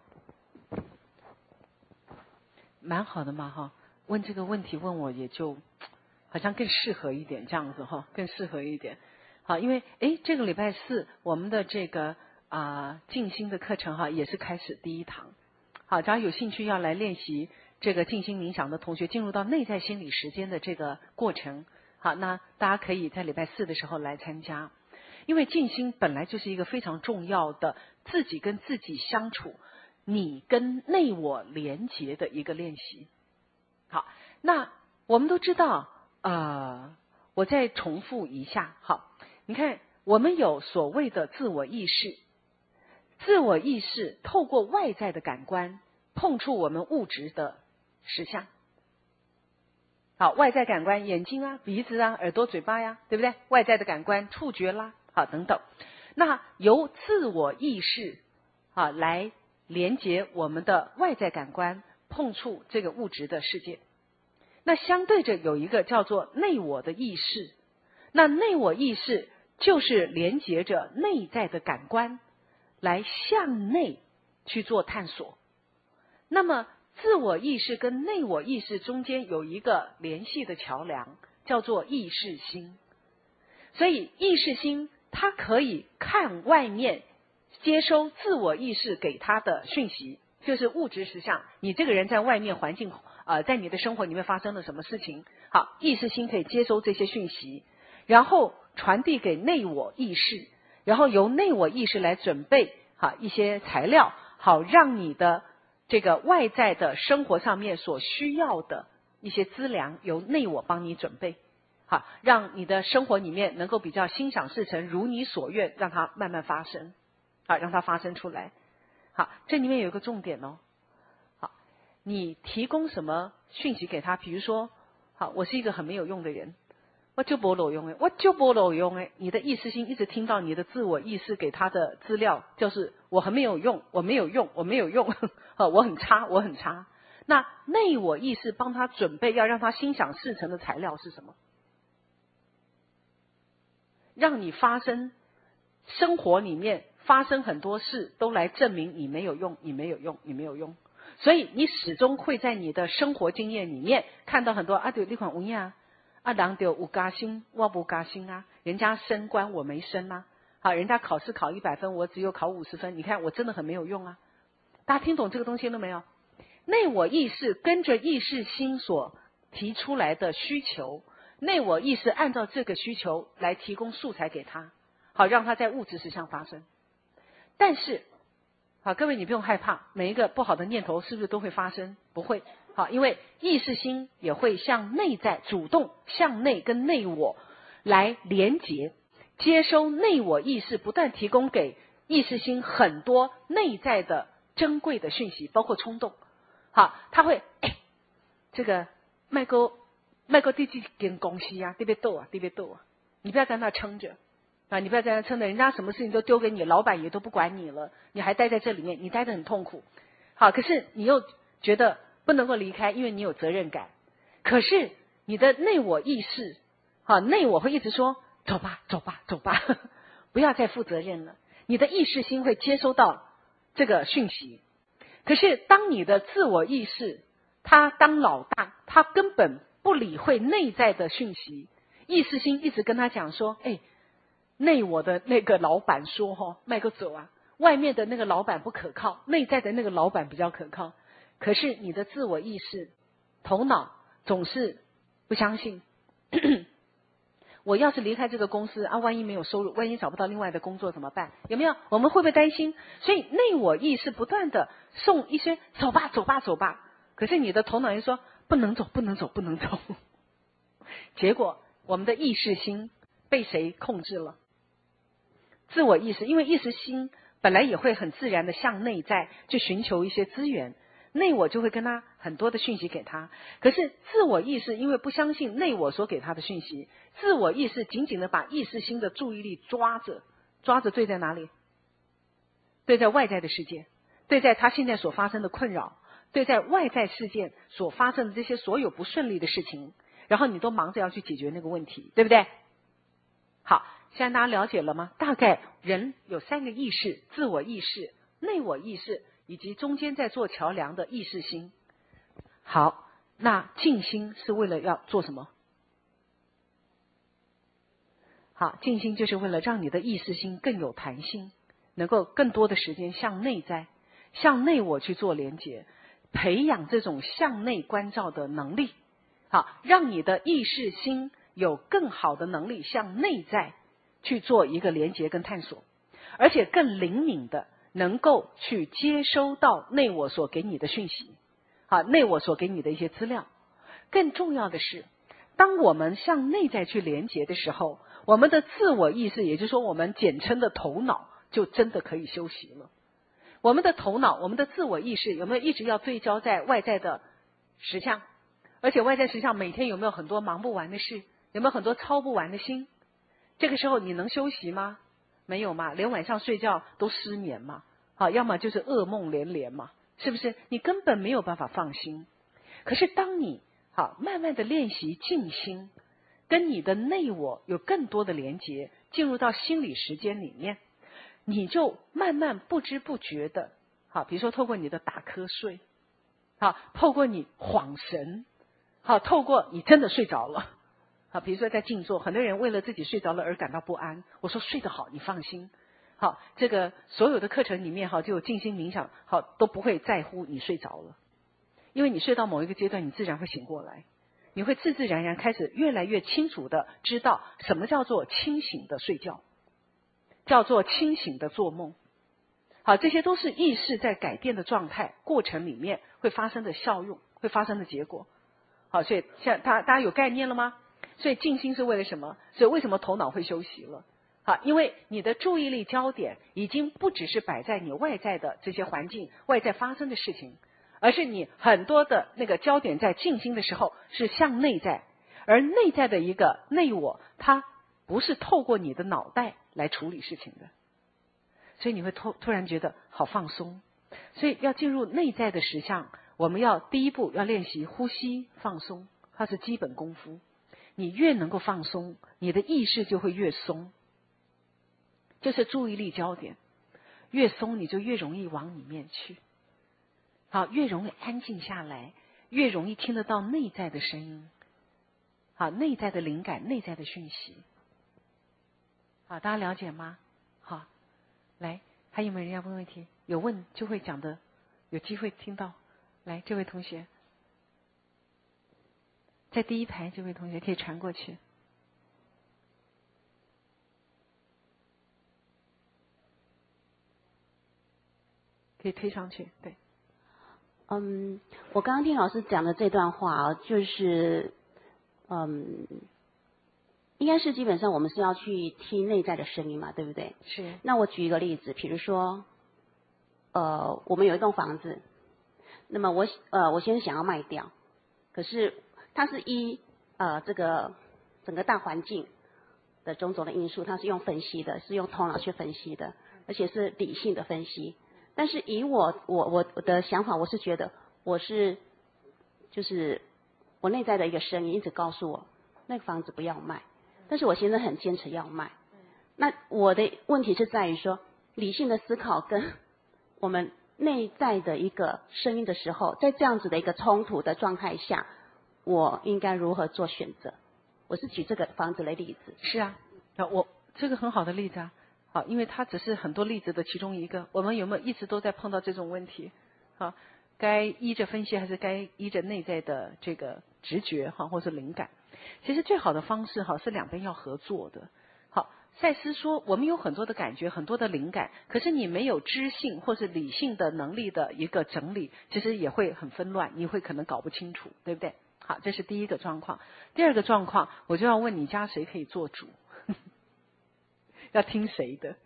蛮好的嘛哈，问这个问题问我也就好像更适合一点，这样子哈，更适合一点。好，因为诶这个礼拜四我们的这个啊静心的课程哈也是开始第一堂。好，只要有兴趣要来练习这个静心冥想的同学，进入到内在心理时间的这个过程，好，那大家可以在礼拜四的时候来参加。因为静心本来就是一个非常重要的自己跟自己相处，你跟内我连结的一个练习。好，那我们都知道，呃，我再重复一下，好，你看我们有所谓的自我意识，自我意识透过外在的感官碰触我们物质的实相。好，外在感官，眼睛啊、鼻子啊、耳朵、嘴巴呀，对不对？外在的感官，触觉啦，好等等。那由自我意识啊来连接我们的外在感官，碰触这个物质的世界。那相对着有一个叫做内我的意识，那内我意识就是连接着内在的感官，来向内去做探索。那么自我意识跟内我意识中间有一个联系的桥梁，叫做意识心。所以意识心它可以看外面，接收自我意识给它的讯息，就是物质实相，你这个人在外面环境呃，在你的生活里面发生了什么事情，好，意识心可以接收这些讯息，然后传递给内我意识，然后由内我意识来准备好一些材料，好让你的这个外在的生活上面所需要的一些资粮由内我帮你准备，好，让你的生活里面能够比较心想事成，如你所愿，让它慢慢发生，好，让它发生出来。好，这里面有一个重点哦。好，你提供什么讯息给他？比如说，好，我是一个很没有用的人， 我就没有用哎，我就没有用哎。你的意识心一直听到你的自我意识给他的资料，就是我很没有用，我没有用，我没有用，我很差，我很差。那内我意识帮他准备要让他心想事成的材料是什么？让你发生生活里面发生很多事，都来证明你没有用，你没有用，你没有用。所以你始终会在你的生活经验里面看到很多啊，对，那款无呀。啊，人就有加薪，我不加薪啊！人家升官，我没升啊！好，人家考试考一百分，我只有考五十分。你看，我真的很没有用啊！大家听懂这个东西了没有？内我意识跟着意识心所提出来的需求，内我意识按照这个需求来提供素材给他，好让他在物质实相发生。但是，好，各位你不用害怕，每一个不好的念头是不是都会发生？不会。好，因为意识心也会向内在主动向内跟内我来连结，接收内我意识不断提供给意识心很多内在的珍贵的讯息，包括冲动。好，他会哎，这个卖个卖个第几间公司啊，对不对斗啊，对不对斗啊？你不要在那撑着啊，你不要在那撑着，人家什么事情都丢给你，老板也都不管你了，你还待在这里面，你待得很痛苦。好，可是你又觉得不能够离开，因为你有责任感。可是你的内我意识，好，内我会一直说走吧，走吧，走吧，不要再负责任了。你的意识心会接收到这个讯息。可是当你的自我意识，他当老大，他根本不理会内在的讯息，意识心一直跟他讲说，哎，内我的那个老板说哈，卖个走啊，外面的那个老板不可靠，内在的那个老板比较可靠。可是你的自我意识头脑总是不相信我要是离开这个公司啊，万一没有收入，万一找不到另外的工作怎么办？有没有？我们会不会担心？所以内我意识不断的送一些走吧走吧走吧，可是你的头脑又说不能走不能走不能走。结果我们的意识心被谁控制了？自我意识，因为意识心本来也会很自然的向内在去寻求一些资源，内我就会跟他很多的讯息给他。可是自我意识因为不相信内我所给他的讯息，自我意识紧紧的把意识心的注意力抓着，抓着对在哪里？对在外在的世界，对在他现在所发生的困扰，对在外在事件所发生的这些所有不顺利的事情，然后你都忙着要去解决那个问题，对不对？好，现在大家了解了吗？大概人有三个意识：自我意识、内我意识以及中间在做桥梁的意识心。好，那静心是为了要做什么？好，静心就是为了让你的意识心更有弹性，能够更多的时间向内在、向内我去做连结，培养这种向内关照的能力。好，让你的意识心有更好的能力向内在去做一个连结跟探索，而且更灵敏的能够去接收到内我所给你的讯息，好，内我所给你的一些资料。更重要的是，当我们向内在去连结的时候，我们的自我意识，也就是说我们简称的头脑，就真的可以休息了。我们的头脑，我们的自我意识有没有一直要对焦在外在的实相？而且外在实相每天有没有很多忙不完的事？有没有很多操不完的心？这个时候你能休息吗？没有嘛，连晚上睡觉都失眠嘛，好，要么就是噩梦连连嘛，是不是？你根本没有办法放心。可是当你好慢慢的练习静心，跟你的内我有更多的连结，进入到心理时间里面，你就慢慢不知不觉的，好，比如说透过你的打瞌睡，好，透过你恍神，好，透过你真的睡着了。好，比如说在静坐，很多人为了自己睡着了而感到不安。我说睡得好，你放心。好，这个所有的课程里面哈，就有静心冥想，好都不会在乎你睡着了，因为你睡到某一个阶段，你自然会醒过来，你会自自然然开始越来越清楚的知道什么叫做清醒的睡觉，叫做清醒的做梦。好，这些都是意识在改变的状态过程里面会发生的效用，会发生的结果。好，所以现在大大家有概念了吗？所以静心是为了什么？所以为什么头脑会休息了？好，因为你的注意力焦点已经不只是摆在你外在的这些环境、外在发生的事情，而是你很多的那个焦点在静心的时候是向内在， 而内在的一个内我，它不是透过你的脑袋来处理事情的，所以你会突突然觉得好放松。所以要进入内在的实相，我们要第一步要练习呼吸放松，它是基本功夫。你越能够放松，你的意识就会越松，这是注意力焦点。越松你就越容易往里面去，好，越容易安静下来，越容易听得到内在的声音，好，内在的灵感，内在的讯息。好，大家了解吗？好，来，还有没有人要问问题？有问就会讲的，有机会听到。来，这位同学，在第一排，这位同学可以传过去。可以推上去，对。 嗯，我刚刚听老师讲的这段话啊，就是，嗯，应该是基本上我们是要去听内在的声音嘛，对不对？ 是。 那我举一个例子，比如说，呃，我们有一栋房子，那么我呃我先想要卖掉，可是它是依呃这个整个大环境的种种的因素，它是用分析的，是用头脑去分析的，而且是理性的分析。但是以我我我我的想法，我是觉得我是就是我内在的一个声音一直告诉我那个房子不要卖，但是我现在很坚持要卖。那我的问题是在于说，理性的思考跟我们内在的一个声音的时候，在这样子的一个冲突的状态下，我应该如何做选择？我是举这个房子的例子。 是啊，我这个很好的例子啊。好，因为它只是很多例子的其中一个。我们有没有一直都在碰到这种问题？好，该依着分析还是该依着内在的这个直觉哈，或是灵感？其实最好的方式哈是两边要合作的。好，赛斯说我们有很多的感觉，很多的灵感，可是你没有知性或是理性的能力的一个整理，其实也会很纷乱，你会可能搞不清楚，对不对？好，这是第一个状况。第二个状况，我就要问你家谁可以做主？要听谁的？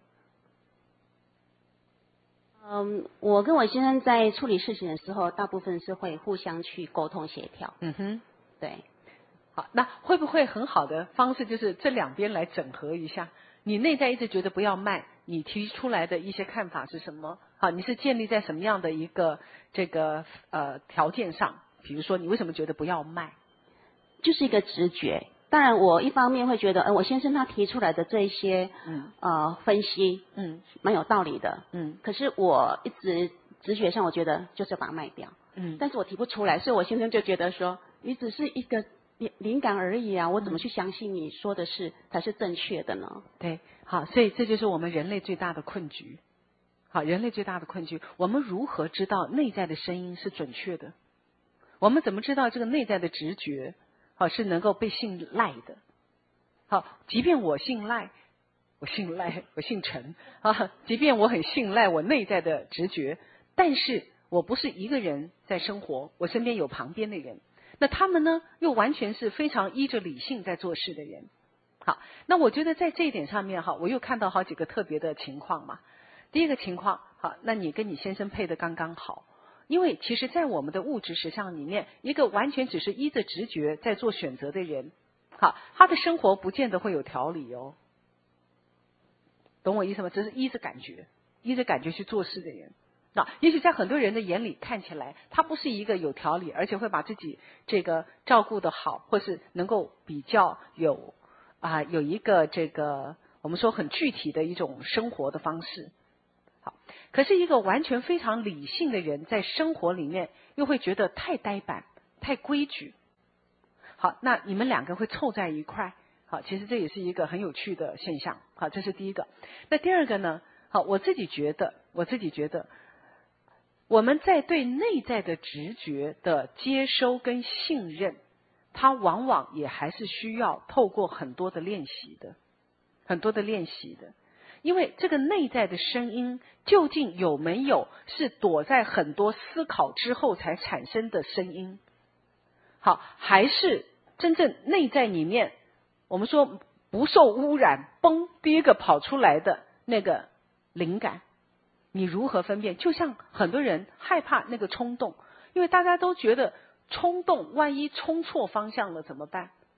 嗯，我跟我先生在处理事情的时候，大部分是会互相去沟通协调。 嗯哼， 对。 好，那会不会很好的方式就是这两边来整合一下？你内在一直觉得不要卖，你提出来的一些看法是什么？好，你是建立在什么样的一个这个呃条件上？比如说，你为什么觉得不要卖？ 就是一个直觉。当然，我一方面会觉得，呃，我先生他提出来的这一些， 嗯， 呃，分析， 嗯， 蛮有道理的， 嗯。 可是我一直直觉上，我觉得就是要把它卖掉， 嗯。 但是我提不出来，所以我先生就觉得说，你只是一个灵灵感而已啊，我怎么去相信你说的是才是正确的呢？ 对，好，所以这就是我们人类最大的困局。好，人类最大的困局，我们如何知道内在的声音是准确的？我们怎么知道这个内在的直觉？好，是能够被信赖的。好，即便我信赖，我信赖，我姓陈啊，即便我很信赖我内在的直觉，但是我不是一个人在生活，我身边有旁边的人，那他们呢，又完全是非常依着理性在做事的人。好，那我觉得在这一点上面哈，我又看到好几个特别的情况嘛。第一个情况，好，那你跟你先生配的刚刚好。因为其实在我们的物质实相里面，一个完全只是依着直觉在做选择的人，好，他的生活不见得会有条理哦，懂我意思吗？只是依着感觉，依着感觉去做事的人，那也许在很多人的眼里看起来，他不是一个有条理，而且会把自己这个照顾得好，或是能够比较有啊有一个这个我们说很具体的一种生活的方式。好，可是一个完全非常理性的人，在生活里面又会觉得太呆板、太规矩。好，那你们两个会凑在一块，好，其实这也是一个很有趣的现象。好，这是第一个。那第二个呢？好，我自己觉得，我自己觉得，我们在对内在的直觉的接收跟信任，它往往也还是需要透过很多的练习的，很多的练习的。因为这个内在的声音究竟有没有是躲在很多思考之后才产生的声音？好，还是真正内在里面我们说不受污染，嘣，第一个跑出来的那个灵感，你如何分辨？就像很多人害怕那个冲动，因为大家都觉得冲动万一冲错方向了怎么办？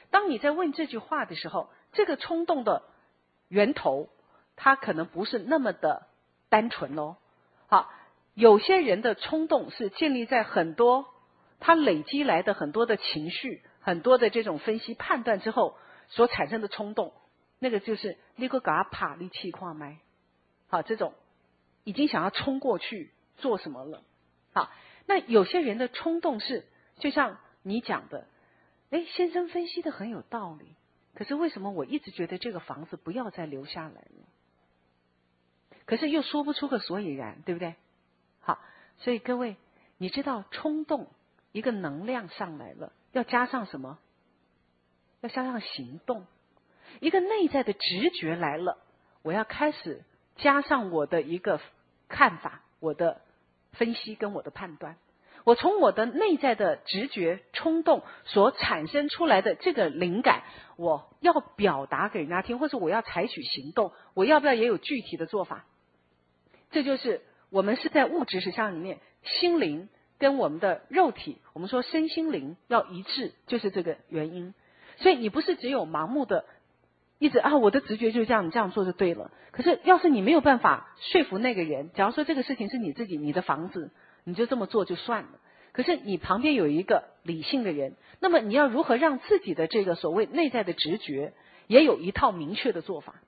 当你在问这句话的时候，这个冲动的源头，它可能不是那么的单纯哦。好，有些人的冲动是建立在很多他累积来的很多的情绪、很多的这种分析判断之后所产生的冲动，那个就是你个嘎啪你气矿麦，好，这种已经想要冲过去做什么了。好，那有些人的冲动是就像你讲的，哎，先生分析的很有道理，可是为什么我一直觉得这个房子不要再留下来了？可是又说不出个所以然，对不对？好，所以各位，你知道冲动一个能量上来了，要加上什么？要加上行动。一个内在的直觉来了，我要开始加上我的一个看法、我的分析跟我的判断。我从我的内在的直觉、冲动所产生出来的这个灵感，我要表达给人家听，或者我要采取行动，我要不要也有具体的做法？这就是我们是在物质实相里面，心灵跟我们的肉体，我们说身心灵要一致，就是这个原因。所以你不是只有盲目的一直啊，我的直觉就是这样，你这样做就对了。可是要是你没有办法说服那个人，假如说这个事情是你自己，你的房子，你就这么做就算了。可是你旁边有一个理性的人，那么你要如何让自己的这个所谓内在的直觉也有一套明确的做法？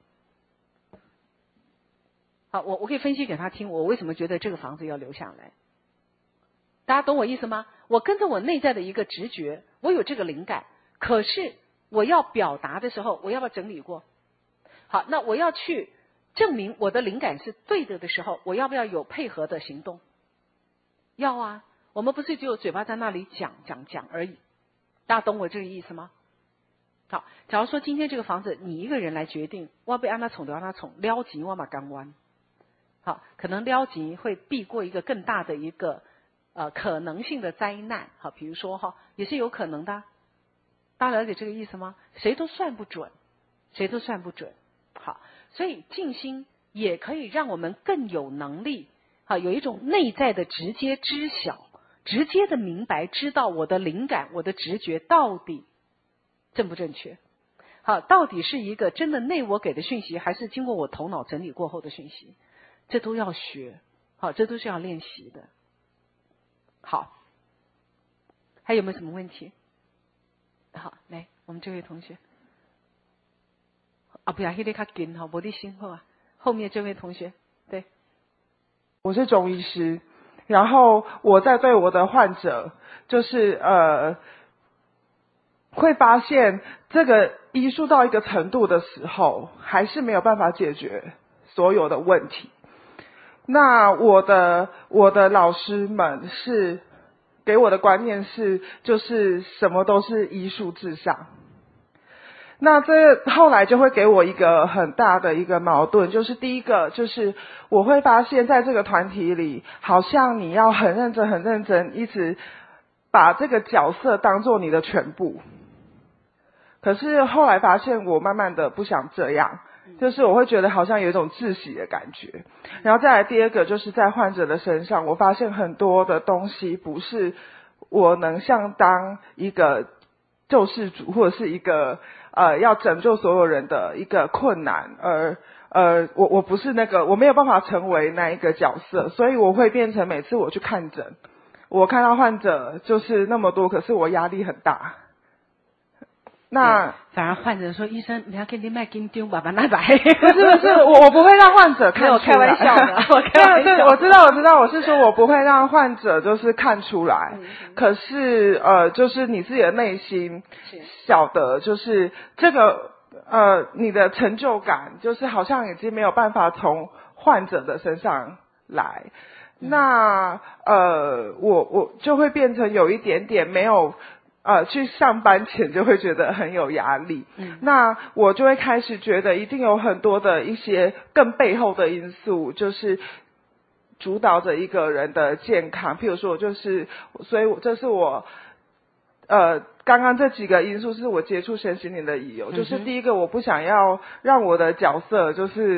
好，我我可以分析给他听，我为什么觉得这个房子要留下来。大家懂我意思吗？我跟着我内在的一个直觉，我有这个灵感，可是我要表达的时候，我要不要整理过？好，那我要去证明我的灵感是对的的时候，我要不要有配合的行动？要啊，我们不是只有嘴巴在那里讲讲讲而已。大家懂我这个意思吗？好，假如说今天这个房子你一个人来决定，我要被安他宠，留他宠，撩急我把干弯。好，可能撩急会避过一个更大的一个呃可能性的灾难。好，比如说哈，也是有可能的。大家了解这个意思吗？谁都算不准，谁都算不准。好，所以静心也可以让我们更有能力，好，有一种内在的直接知晓，直接的明白，知道我的灵感、我的直觉到底正不正确。好，到底是一个真的内我给的讯息，还是经过我头脑整理过后的讯息？这都要学，好，这都是要练习的。好，还有没有什么问题？好，来，我们这位同学。啊，不要黑的卡紧哈，我的心后啊。后面这位同学，对， 我是中医师，然后我在对我的患者，就是呃，会发现这个医术到一个程度的时候，还是没有办法解决所有的问题。那我的我的老师们是给我的观念是，就是什么都是医术至上。那这后来就会给我一个很大的一个矛盾，就是第一个就是我会发现在这个团体里，好像你要很认真很认真，一直把这个角色当做你的全部。可是后来发现我慢慢的不想这样，就是我会觉得好像有一种窒息的感觉。然后再来第二个就是在患者的身上，我发现很多的东西不是我能像当一个救世主或者是一个呃要拯救所有人的一个困难，而呃我我不是那个，我没有办法成为那一个角色，所以我会变成每次我去看诊，我看到患者就是那么多，可是我压力很大。那反而患者说：“医生，你要给你卖金丢，爸爸那来。” 不是不是，我我不会让患者看出来。 我开玩笑的，我开玩笑的。 对，我知道我知道，我是说我不会让患者就是看出来。嗯、可是呃，就是你自己的内心晓得，就是这个呃，你的成就感，就是好像已经没有办法从患者的身上来。嗯、那呃，我我就会变成有一点点没有。呃，去上班前就会觉得很有压力，嗯，那我就会开始觉得一定有很多的一些更背后的因素，就是主导着一个人的健康。譬如说，我就是，所以这是我，呃，刚刚这几个因素是我接触身心灵的理由，嗯、就是第一个，我不想要让我的角色就是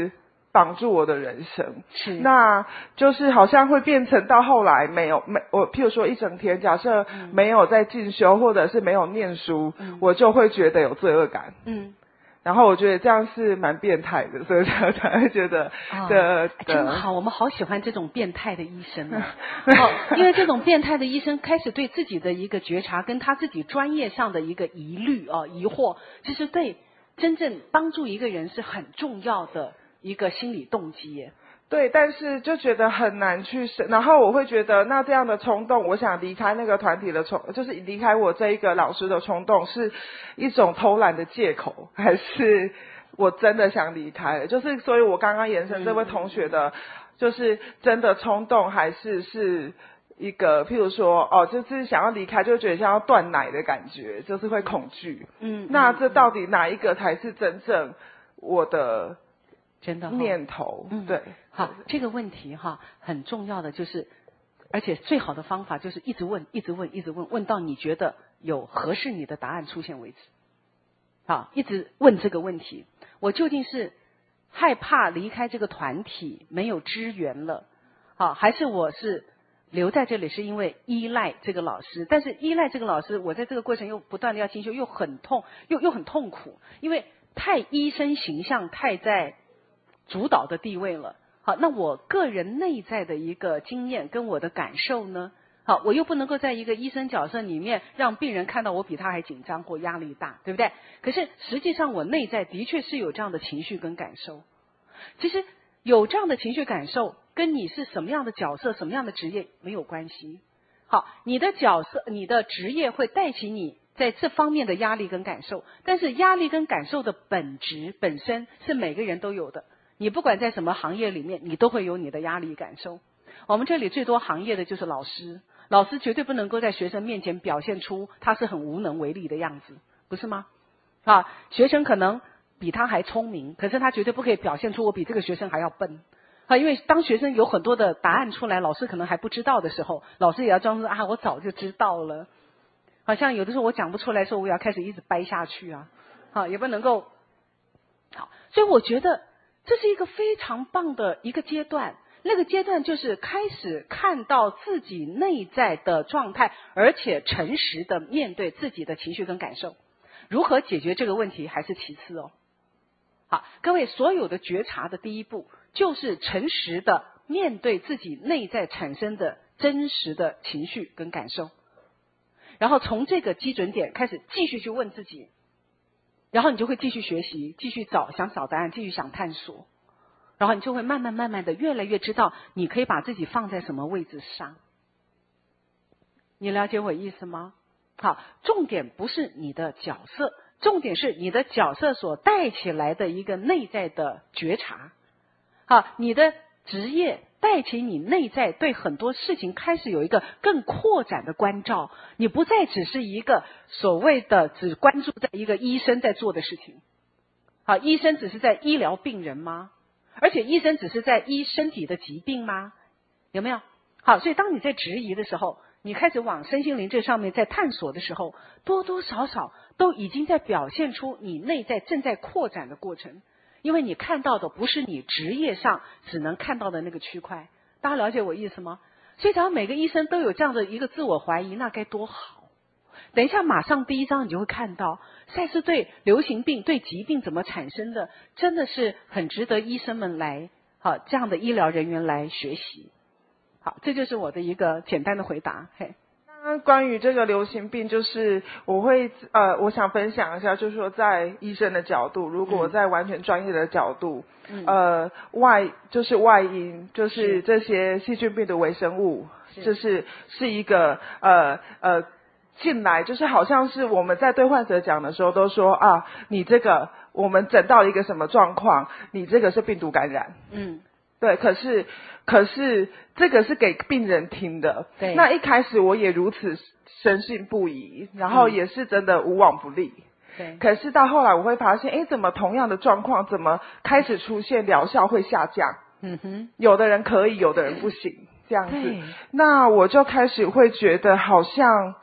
绑住我的人生。 是， 那就是好像会变成到后来没有没我譬如说一整天，假设没有在进修或者是没有念书， 嗯、 我就会觉得有罪恶感。 嗯。 然后我觉得这样是蛮变态的，所以才才会觉得的、 哦、真好，我们好喜欢这种变态的医生哦，哦，因为这种变态的医生开始对自己的一个觉察，跟他自己专业上的一个疑虑哦疑惑，其实对真正帮助一个人是很重要的一个心理动机耶。 对，但是就觉得很难去，然后我会觉得那这样的冲动，我想离开那个团体的冲，就是离开我这一个老师的冲动，是一种偷懒的借口，还是我真的想离开了？就是所以我刚刚延伸这位同学的，就是真的冲动，还是是一个譬如说哦，就是想要离开，就觉得像要断奶的感觉，就是会恐惧。嗯，那这到底哪一个才是真正我的？ 真的、哦、 念头，嗯，对， 好，这个问题哈很重要的就是，而且最好的方法就是一直问，一直问，一直问，问到你觉得有合适你的答案出现为止。好，一直问这个问题，我究竟是害怕离开这个团体没有支援了，好，还是我是留在这里是因为依赖这个老师？但是依赖这个老师，我在这个过程又不断的要进修，又很痛，又又很痛苦，因为太医生形象太在主导的地位了。好，那我个人内在的一个经验跟我的感受呢？好，我又不能够在一个医生角色里面让病人看到我比他还紧张或压力大，对不对？可是实际上我内在的确是有这样的情绪跟感受。其实有这样的情绪感受跟你是什么样的角色、什么样的职业没有关系。好，你的角色、你的职业会带起你在这方面的压力跟感受，但是压力跟感受的本质本身是每个人都有的。你不管在什么行业里面，你都会有你的压力感受。我们这里最多行业的就是老师，老师绝对不能够在学生面前表现出他是很无能为力的样子，不是吗？啊，学生可能比他还聪明，可是他绝对不可以表现出我比这个学生还要笨。啊，因为当学生有很多的答案出来，老师可能还不知道的时候，老师也要装作啊我早就知道了。好像有的时候我讲不出来的时候，我也要开始一直掰下去啊，啊也不能够。好，所以我觉得这是一个非常棒的一个阶段，那个阶段就是开始看到自己内在的状态，而且诚实的面对自己的情绪跟感受。如何解决这个问题还是其次哦。好，各位，所有的觉察的第一步就是诚实的面对自己内在产生的真实的情绪跟感受，然后从这个基准点开始继续去问自己，然后你就会继续学习，继续找想找答案，继续想探索，然后你就会慢慢慢慢的越来越知道你可以把自己放在什么位置上。你了解我意思吗？好，重点不是你的角色，重点是你的角色所带起来的一个内在的觉察。好，你的职业带起你内在对很多事情开始有一个更扩展的关照，你不再只是一个所谓的只关注在一个医生在做的事情。好，医生只是在医疗病人吗？而且医生只是在医身体的疾病吗？有没有？好，所以当你在质疑的时候，你开始往身心灵这上面在探索的时候，多多少少都已经在表现出你内在正在扩展的过程。因为你看到的不是你职业上只能看到的那个区块。大家了解我意思吗？所以只要每个医生都有这样的一个自我怀疑，那该多好。等一下马上第一章你就会看到赛斯对流行病对疾病怎么产生的，真的是很值得医生们来好这样的医疗人员来学习。好，这就是我的一个简单的回答。嘿， 那关于这个流行病，就是我会呃，我想分享一下，就是说在医生的角度，如果在完全专业的角度，嗯、呃，外就是外因，就是这些细菌病毒微生物，就是是一个呃呃进来，就是好像是我们在对患者讲的时候都说啊，你这个我们诊到一个什么状况，你这个是病毒感染，嗯。对，可是可是这个是给病人听的。对，那一开始我也如此深信不疑，然后也是真的无往不利。对，可是到后来我会发现，哎，怎么同样的状况，怎么开始出现疗效会下降？嗯哼，有的人可以，有的人不行，这样子。那我就开始会觉得好像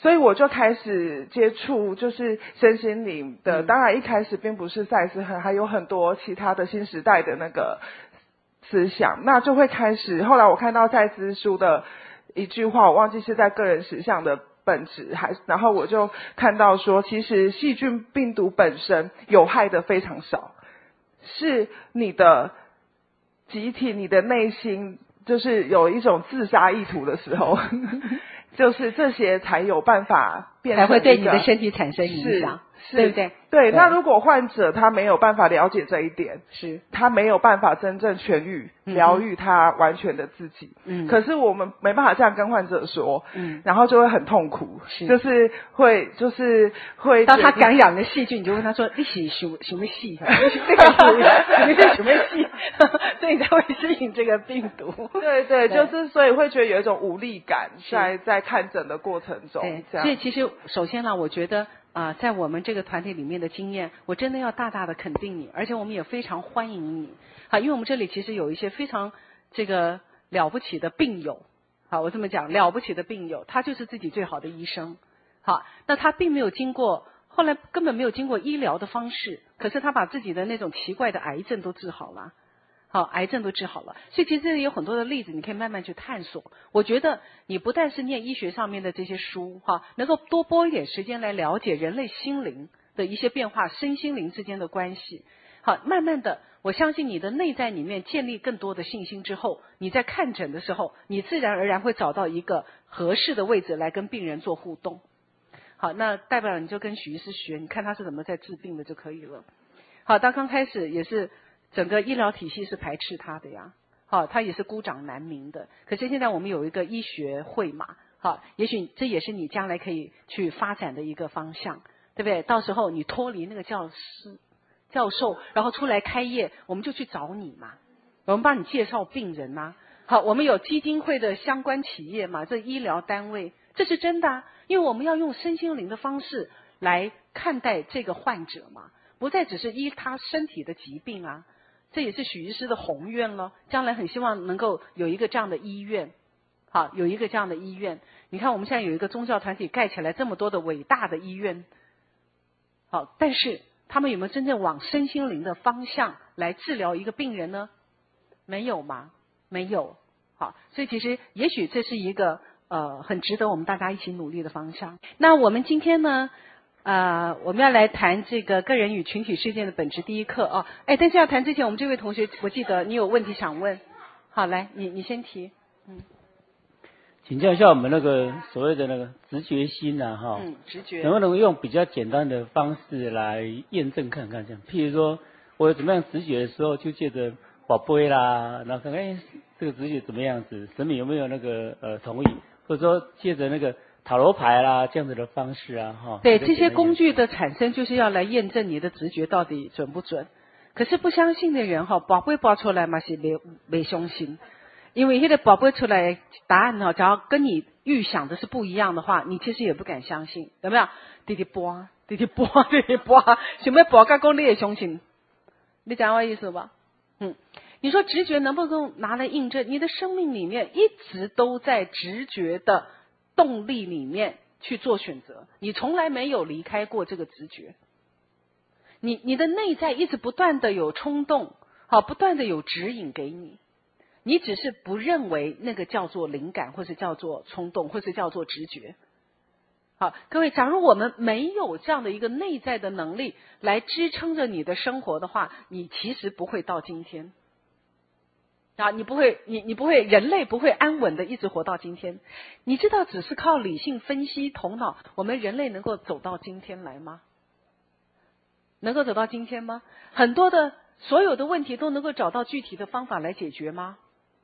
所以我就开始接触就是身心灵的， 嗯、 当然一开始并不是赛斯，很还有很多其他的新时代的那个思想，那就会开始。后来我看到赛斯书的一句话，我忘记是在个人实相的本质还，然后我就看到说，其实细菌病毒本身有害的非常少，是你的集体、你的内心就是有一种自杀意图的时候，就是这些才有办法变成才会对你的身体产生影响，对不对？ 对，那如果患者他没有办法了解这一点， 是他没有办法真正痊愈、疗愈他完全的自己。 嗯， 可是我们没办法这样跟患者说， 嗯， 然后就会很痛苦， 是就是会就是会。 当他感染了细菌，你就问他说：“你是什什么细？这个是你是什么细？”所以你才会适应这个病毒。 对对，就是所以会觉得有一种无力感，在在看诊的过程中。 对， 这样。 所以其实首先呢，我觉得。啊、呃，在我们这个团体里面的经验，我真的要大大的肯定你，而且我们也非常欢迎你。好，因为我们这里其实有一些非常这个了不起的病友，好，我这么讲，了不起的病友，他就是自己最好的医生。好，那他并没有经过，后来根本没有经过医疗的方式，可是他把自己的那种奇怪的癌症都治好了。好，癌症都治好了，所以其实这里有很多的例子，你可以慢慢去探索。我觉得你不但是念医学上面的这些书，哈，能够多拨一点时间来了解人类心灵的一些变化，身心灵之间的关系。好，慢慢的，我相信你的内在里面建立更多的信心之后，你在看诊的时候，你自然而然会找到一个合适的位置来跟病人做互动。好，那代表你就跟许医师学，你看他是怎么在治病的就可以了。好，到刚开始也是。整个医疗体系是排斥他的呀，好，他也是孤掌难鸣的。可是现在我们有一个医学会嘛，好，也许这也是你将来可以去发展的一个方向，对不对？到时候你脱离那个教师、教授，然后出来开业，我们就去找你嘛，我们帮你介绍病人嘛。好，我们有基金会的相关企业嘛，这医疗单位，这是真的啊，因为我们要用身心灵的方式来看待这个患者嘛，不再只是医他身体的疾病啊。这也是许医师的宏愿了，将来很希望能够有一个这样的医院，好，有一个这样的医院。你看我们现在有一个宗教团体盖起来这么多的伟大的医院，好，但是他们有没有真正往身心灵的方向来治疗一个病人呢？没有吗？没有。好，所以其实也许这是一个呃很值得我们大家一起努力的方向。那我们今天呢？呃，我们要来谈这个个人与群体事件的本质第一课哦。哎，但是要谈之前，我们这位同学，我记得你有问题想问，好，来，你你先提，嗯， 请教一下我们那个所谓的那个直觉心啊，哈， 嗯，直觉， 能不能用比较简单的方式来验证看看？这样，譬如说我有怎么样直觉的时候，就借着宝贝啦，然后看看哎这个直觉怎么样子，神明有没有那个呃同意，或者说借着那个。塔罗牌啦，这样子的方式啊，哈。 对，这些工具的产生就是要来验证你的直觉到底准不准。可是不相信的人哈，宝贝拔出来嘛是没没相信，因为那个宝贝出来答案哈，只要跟你预想的是不一样的话，你其实也不敢相信，有没有？弟弟拔，弟弟拔，弟弟拔，想要拔个讲你也相信，你讲我意思吧？嗯，你说直觉能不能拿来印证？你的生命里面一直都在直觉的动力里面去做选择，你从来没有离开过这个直觉。你你的内在一直不断的有冲动，好，不断的有指引给你，你只是不认为那个叫做灵感，或是叫做冲动，或是叫做直觉。好，各位，假如我们没有这样的一个内在的能力来支撑着你的生活的话，你其实不会到今天。啊，你不会，你你不会，人类不会安稳的一直活到今天。你知道，只是靠理性分析、头脑，我们人类能够走到今天来吗？能够走到今天吗？很多的所有的问题都能够找到具体的方法来解决吗？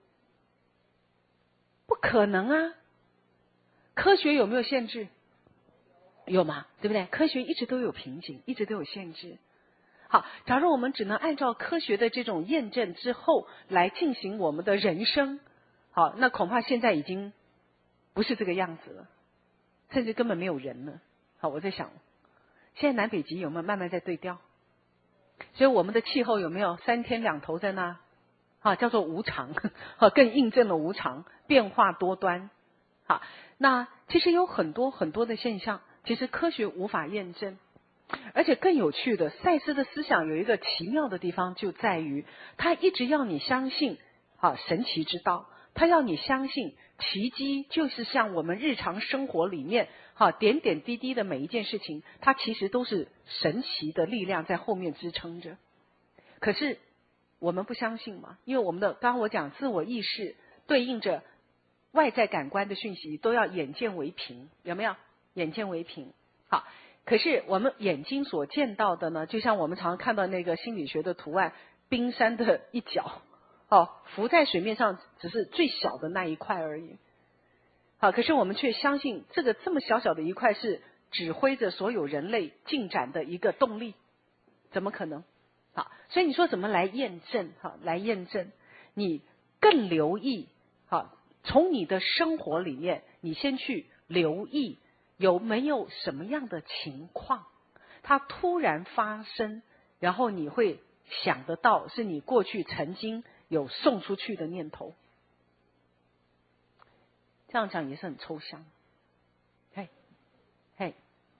不可能啊！科学有没有限制？有吗？对不对？科学一直都有瓶颈，一直都有限制。好，假如我们只能按照科学的这种验证之后来进行我们的人生，好，那恐怕现在已经不是这个样子了，甚至根本没有人了。好，我在想，现在南北极有没有慢慢在对调？所以我们的气候有没有三天两头在那？好，叫做无常，好，更印证了无常，变化多端。好，那其实有很多很多的现象，其实科学无法验证。而且更有趣的，赛斯的思想有一个奇妙的地方，就在于他一直要你相信啊神奇之道，他要你相信奇迹就是像我们日常生活里面哈点点滴滴的每一件事情，它其实都是神奇的力量在后面支撑着。可是我们不相信嘛，因为我们的刚刚我讲自我意识对应着外在感官的讯息都要眼见为凭，有没有？眼见为凭。好，可是我们眼睛所见到的呢，就像我们常看到那个心理学的图案，冰山的一角，哦，浮在水面上只是最小的那一块而已。好，可是我们却相信这个这么小小的一块是指挥着所有人类进展的一个动力，怎么可能？好，所以你说怎么来验证？哈，来验证，你更留意，好，从你的生活里面，你先去留意有没有什么样的情况，它突然发生，然后你会想得到是你过去曾经有送出去的念头。这样讲也是很抽象。嘿，嘿，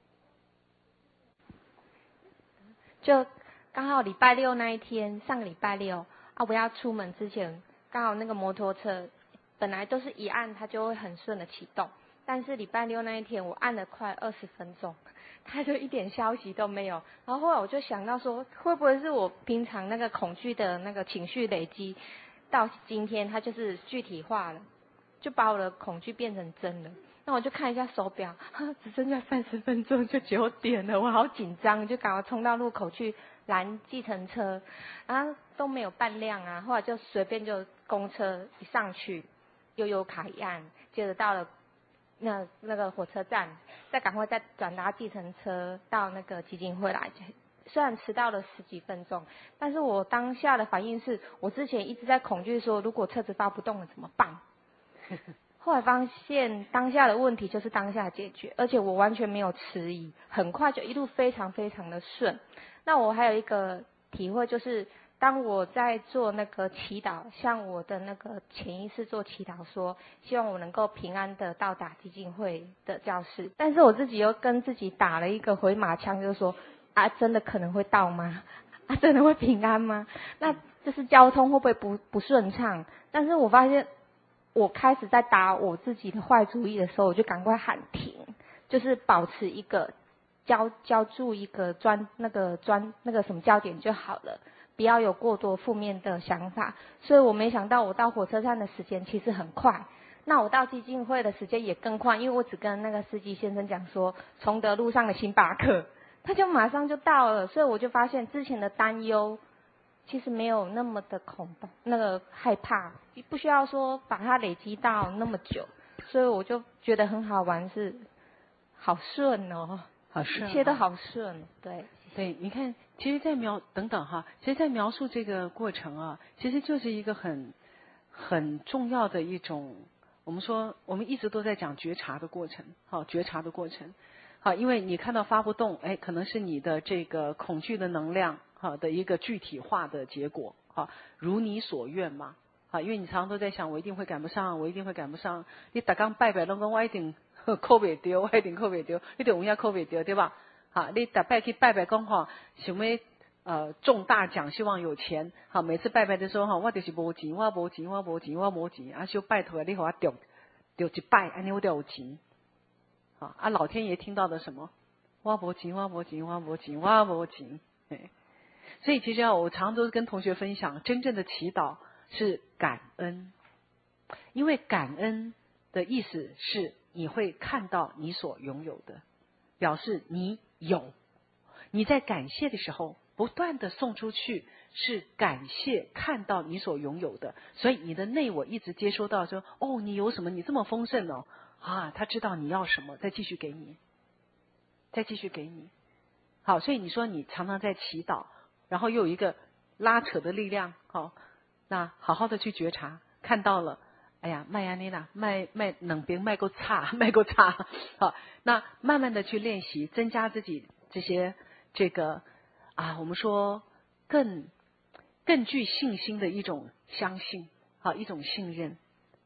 就刚好礼拜六那一天，上个礼拜六啊，我要出门之前，刚好那个摩托车本来都是一按它就会很顺的启动，但是礼拜六那一天我按了快二十分钟，它就一点消息都没有。然后后来我就想到说，会不会是我平常那个恐惧的那个情绪累积到今天，它就是具体化了，就把我的恐惧变成真的。那我就看一下手表，只剩下三十分钟就九点了，我好紧张，就赶快冲到路口去拦计程车，然后都没有半辆啊。后来就随便就公车一上去，悠悠卡一按，接着到了那那个火车站，再赶快再转搭计程车到那个基金会来。虽然迟到了十几分钟，但是我当下的反应是我之前一直在恐惧说，如果车子发不动了怎么办？后来发现当下的问题就是当下解决，而且我完全没有迟疑，很快就一路非常非常的顺。那我还有一个体会就是，当我在做那个祈祷，像我的那个潜意识做祈祷说，希望我能够平安的到达基金会的教室，但是我自己又跟自己打了一个回马枪，就是说啊，真的可能会到吗？啊，真的会平安吗？那就是交通会不会不不顺畅？但是我发现我开始在打我自己的坏主意的时候，我就赶快喊停，就是保持一个交交住一个专那个专那个什么焦点就好了，不要有过多负面的想法。所以我没想到我到火车站的时间其实很快，那我到基金会的时间也更快，因为我只跟那个司机先生讲说崇德路上的星巴克，他就马上就到了。所以我就发现之前的担忧其实没有那么的恐怖，那个害怕不需要说把它累积到那么久，所以我就觉得很好玩，是好顺哦， 好顺， 一切都好顺，对对。你看，其实，在描等等哈，其实，在描述这个过程啊，其实就是一个很很重要的一种，我们说我们一直都在讲觉察的过程，好，觉察的过程，好，因为你看到发不动，哎，可能是你的这个恐惧的能量。好的一个具体化的结果，好，如你所愿嘛，好，因为你常常都在想，我一定会赶不上，我一定会赶不上。你打刚拜拜，拢讲我一定扣不掉，我一定扣不掉，你就永远扣不掉，对吧？好，你打拜去拜拜讲哈，想要呃中大奖，希望有钱，好，每次拜拜的时候哈，我就是无钱，我无钱，我无钱，我无钱，啊，就拜托你给我丢丢一拜，安尼我就有钱。好，啊，老天爷听到的什么？我无钱，我无钱，我无钱，我无钱，嘿。所以其实啊，我常常都跟同学分享，真正的祈祷是感恩，因为感恩的意思是你会看到你所拥有的，表示你有。你在感谢的时候，不断的送出去，是感谢看到你所拥有的，所以你的内我一直接收到说，哦，你有什么？你这么丰盛哦，啊，他知道你要什么，再继续给你，再继续给你。好，所以你说你常常在祈祷。然后又有一个拉扯的力量，好、哦，那好好的去觉察，看到了，哎呀，麦安妮娜，麦麦冷边麦够差，麦够差，好，那慢慢的去练习，增加自己这些这个啊，我们说更更具信心的一种相信，好，一种信任，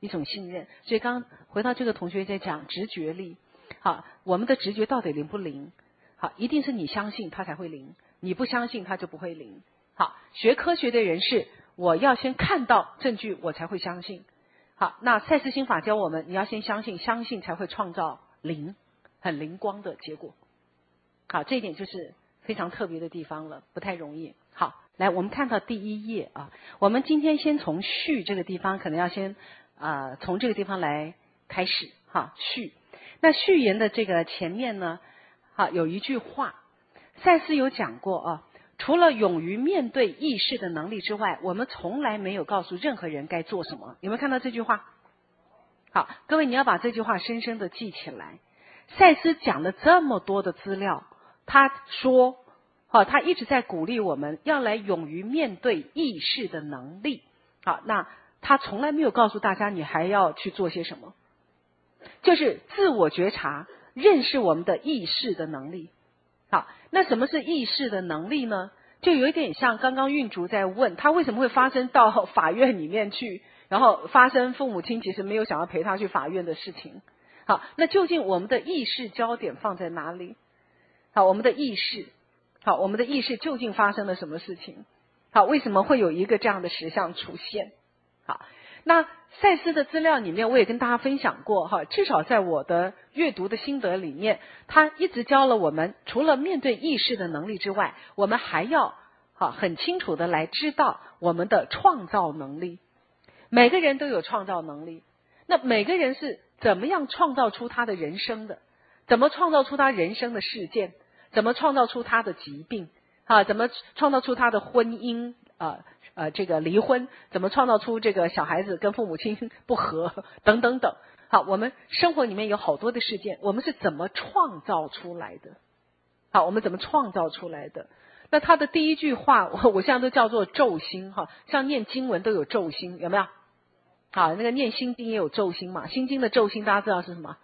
一种信任。所以刚回到这个同学在讲直觉力，好，我们的直觉到底灵不灵？好，一定是你相信它才会灵，你不相信它就不会灵。好，学科学的人是我要先看到证据我才会相信。好，那赛斯心法教我们，你要先相信，相信才会创造灵，很灵光的结果。好，这一点就是非常特别的地方了，不太容易。好，来我们看到第一页啊，我们今天先从序这个地方，可能要先呃从这个地方来开始哈。序，那序言的这个前面呢，好有一句话，赛斯有讲过啊，除了勇于面对意识的能力之外，我们从来没有告诉任何人该做什么。有没有看到这句话？好，各位你要把这句话深深的记起来。赛斯讲了这么多的资料，他说好，他一直在鼓励我们要来勇于面对意识的能力。好，那他从来没有告诉大家你还要去做些什么，就是自我觉察，认识我们的意识的能力。好，那什么是意识的能力呢？就有一点像刚刚运竹在问他为什么会发生到法院里面去，然后发生父母亲其实没有想要陪他去法院的事情。好，那究竟我们的意识焦点放在哪里？好，我们的意识，好，我们的意识究竟发生了什么事情？好，为什么会有一个这样的实相出现？好，那赛斯的资料里面我也跟大家分享过哈，至少在我的阅读的心得里面，他一直教了我们，除了面对意识的能力之外，我们还要好很清楚的来知道我们的创造能力。每个人都有创造能力，那每个人是怎么样创造出他的人生的？怎么创造出他人生的事件？怎么创造出他的疾病？啊，怎么创造出他的婚姻？呃呃，这个离婚？怎么创造出这个小孩子跟父母亲不和？等等等。好，我们生活里面有好多的事件，我们是怎么创造出来的？好，我们怎么创造出来的？那他的第一句话，我我现在都叫做咒心哈，像念经文都有咒心，有没有？好，那个念心经也有咒心嘛，心经的咒心大家知道是什么？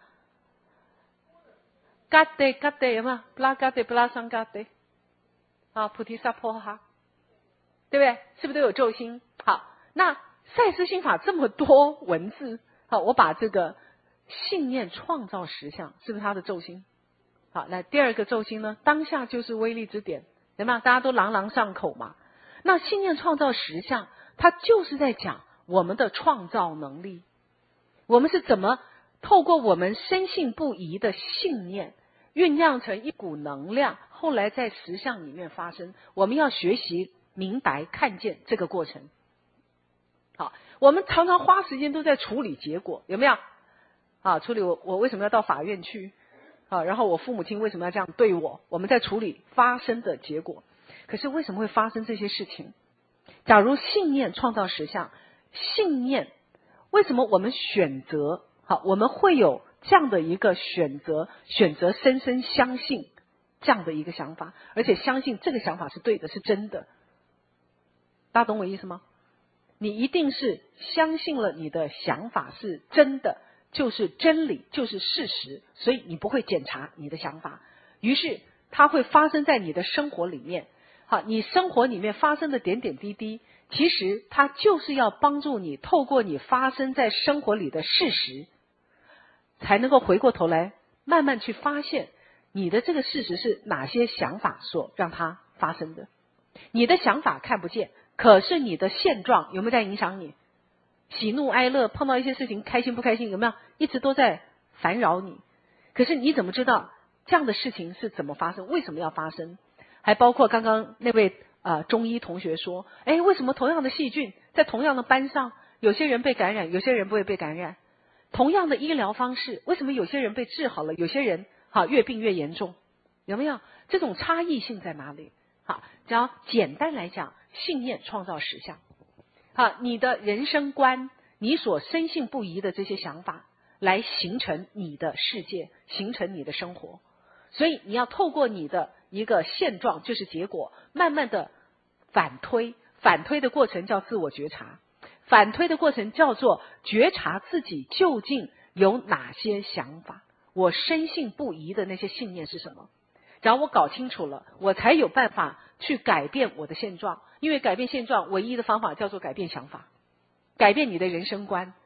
嘎得嘎得有没有？布拉嘎得布拉桑嘎得，啊，菩提萨婆哈，对不对？是不是都有咒心？好，那赛斯心法这么多文字，好，我把这个信念创造实相，是不是他的咒心？好，那第二个咒心呢？当下就是威力之点，对吗？大家都朗朗上口嘛。那信念创造实相，它就是在讲我们的创造能力，我们是怎么透过我们深信不疑的信念酝酿成一股能量，后来在实相里面发生。我们要学习明白看见这个过程。好，我们常常花时间都在处理结果，有没有？啊，处理我我为什么要到法院去？啊，然后我父母亲为什么要这样对我？我们在处理发生的结果。可是为什么会发生这些事情？假如信念创造实相，信念为什么我们选择？好，我们会有这样的一个选择，选择深深相信这样的一个想法，而且相信这个想法是对的，是真的。大家懂我意思吗？你一定是相信了你的想法是真的，就是真理，就是事实，所以你不会检查你的想法，于是它会发生在你的生活里面。好，你生活里面发生的点点滴滴，其实它就是要帮助你透过你发生在生活里的事实，才能够回过头来慢慢去发现你的这个事实是哪些想法所让它发生的。你的想法看不见，可是你的现状有没有在影响你？喜怒哀乐，碰到一些事情开心不开心，有没有一直都在烦扰你？可是你怎么知道这样的事情是怎么发生，为什么要发生？还包括刚刚那位呃中医同学说，哎，为什么同样的细菌在同样的班上，有些人被感染，有些人不会被感染？同样的医疗方式，为什么有些人被治好了，有些人哈越病越严重？有没有这种差异性在哪里？好，只要简单来讲，信念创造实相。好，你的人生观，你所深信不疑的这些想法，来形成你的世界，形成你的生活。所以你要透过你的一个现状，就是结果，慢慢的反推，反推的过程叫自我觉察，反推的过程叫做觉察自己究竟有哪些想法，我深信不疑的那些信念是什么。只要我搞清楚了，我才有办法去改变我的现状。因为改变现状唯一的方法叫做改变想法，改变你的人生观，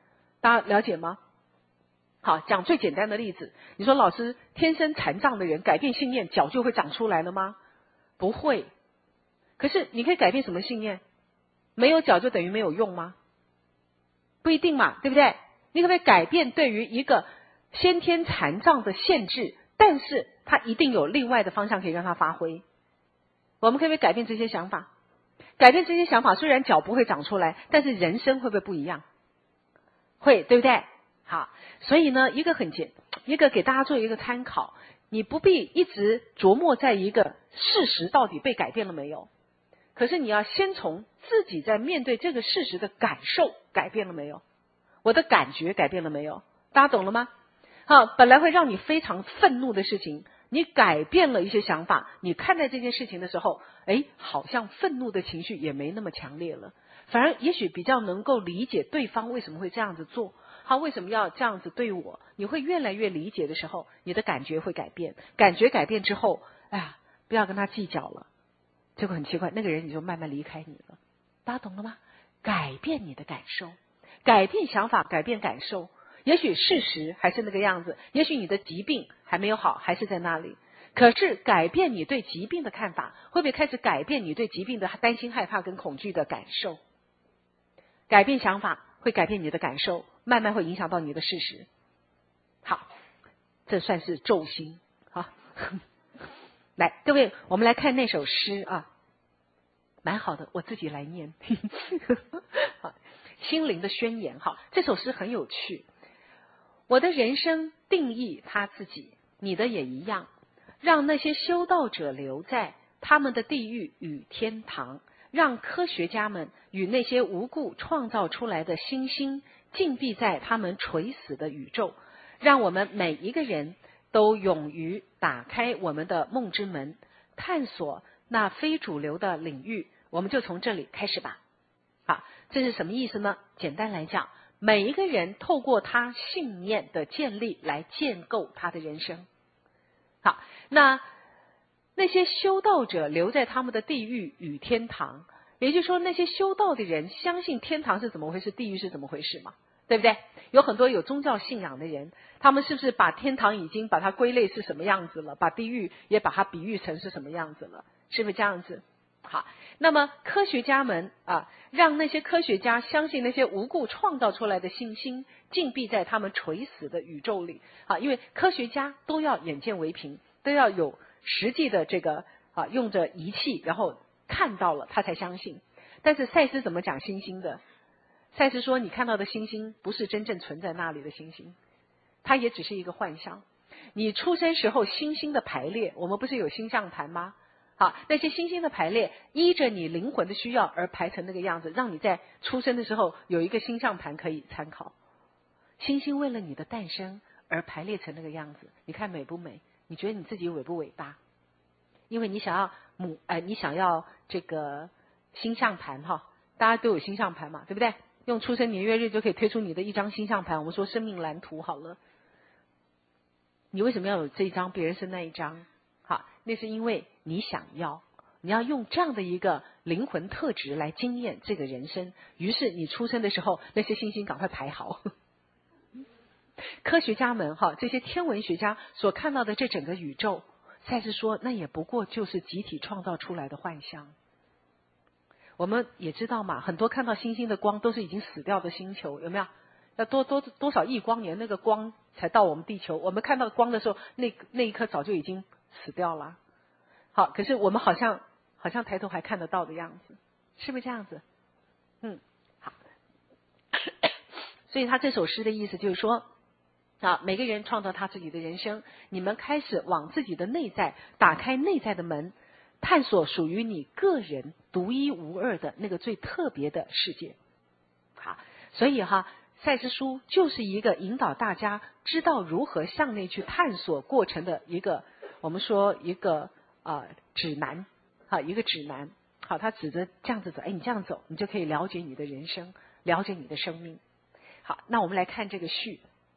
大家了解吗？好，讲最简单的例子，你说老师，天生残障的人改变信念，脚就会长出来了吗？不会。可是你可以改变什么信念？没有脚就等于没有用吗？不一定嘛，对不对？你可不可以改变对于一个先天残障的限制，但是它一定有另外的方向可以让它发挥？我们可不可以改变这些想法？改变这些想法，虽然脚不会长出来，但是人生会不会不一样？会，对不对？好，所以呢，一个很简，一个给大家做一个参考，你不必一直琢磨在一个事实到底被改变了没有，可是你要先从自己在面对这个事实的感受改变了没有，我的感觉改变了没有，大家懂了吗？好，本来会让你非常愤怒的事情，你改变了一些想法，你看待这件事情的时候，哎，好像愤怒的情绪也没那么强烈了，反而也许比较能够理解对方为什么会这样子做，他为什么要这样子对我，你会越来越理解的时候，你的感觉会改变，感觉改变之后，哎呀，不要跟他计较了，结果很奇怪，那个人你就慢慢离开你了，大家懂了吗？改变你的感受，改变想法，改变感受，也许事实还是那个样子，也许你的疾病还没有好，还是在那里，可是改变你对疾病的看法，会不会开始改变你对疾病的担心、害怕跟恐惧的感受？改变想法会改变你的感受，慢慢会影响到你的事实。好，这算是咒心。好，来，各位，我们来看那首诗啊，蛮好的，我自己来念。好，心灵的宣言。好，这首诗很有趣。我的人生定义他自己，你的也一样，让那些修道者留在他们的地狱与天堂，让科学家们与那些无故创造出来的星星禁闭在他们垂死的宇宙，让我们每一个人都勇于打开我们的梦之门，探索那非主流的领域。我们就从这里开始吧。好，这是什么意思呢？简单来讲，每一个人透过他信念的建立来建构他的人生。好，那那些修道者留在他们的地狱与天堂，也就是说那些修道的人相信天堂是怎么回事，地狱是怎么回事嘛，对不对？有很多有宗教信仰的人，他们是不是把天堂已经把它归类是什么样子了，把地狱也把它比喻成是什么样子了，是不是这样子？好，那么科学家们啊，让那些科学家相信那些无故创造出来的星星禁闭在他们垂死的宇宙里啊，因为科学家都要眼见为凭，都要有实际的这个啊，用着仪器，然后看到了他才相信。但是赛斯怎么讲星星的？赛斯说，你看到的星星不是真正存在那里的星星，它也只是一个幻象。你出生时候星星的排列，我们不是有星象盘吗？好，那些星星的排列依着你灵魂的需要而排成那个样子，让你在出生的时候有一个星象盘可以参考。星星为了你的诞生而排列成那个样子，你看美不美？你觉得你自己伟不伟大？因为你想要母哎、呃，你想要这个星象盘哈，大家都有星象盘嘛，对不对？用出生年月日就可以推出你的一张星象盘，我们说生命蓝图好了。你为什么要有这一张，别人是那一张？好，那是因为你想要，你要用这样的一个灵魂特质来经验这个人生。于是你出生的时候，那些星星赶快排好。科学家们哈，这些天文学家所看到的这整个宇宙，赛斯说那也不过就是集体创造出来的幻象。我们也知道嘛，很多看到星星的光都是已经死掉的星球，有没有？要多多多少亿光年那个光才到我们地球，我们看到光的时候，那那一颗早就已经死掉了。好，可是我们好像好像抬头还看得到的样子，是不是这样子？嗯，好。所以他这首诗的意思就是说啊，每个人创造他自己的人生，你们开始往自己的内在打开内在的门，探索属于你个人独一无二的那个最特别的世界。好，所以哈，赛斯书就是一个引导大家知道如何向内去探索过程的一个，我们说一个啊、呃、指南，好，一个指南。好，他指着这样子走，哎，你这样走，你就可以了解你的人生，了解你的生命。好，那我们来看这个序。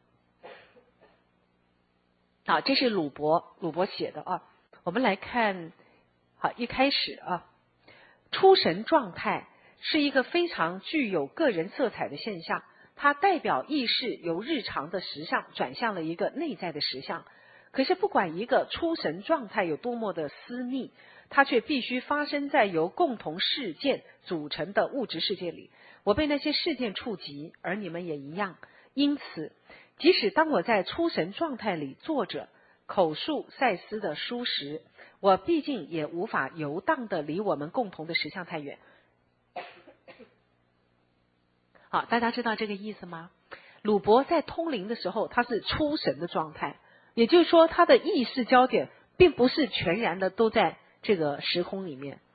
好，这是鲁伯鲁伯写的啊。我们来看，好，一开始啊，出神状态是一个非常具有个人色彩的现象， 它代表意识由日常的实相转向了一个内在的实相。可是不管一个出神状态有多么的私密，它却必须发生在由共同事件组成的物质世界里。我被那些事件触及，而你们也一样。因此，即使当我在出神状态里坐着口述赛斯的书时，我毕竟也无法游荡的离我们共同的实相太远。好，大家知道这个意思吗？鲁伯在通灵的时候，他是出神的状态，也就是说，他的意识焦点并不是全然的都在这个时空里面。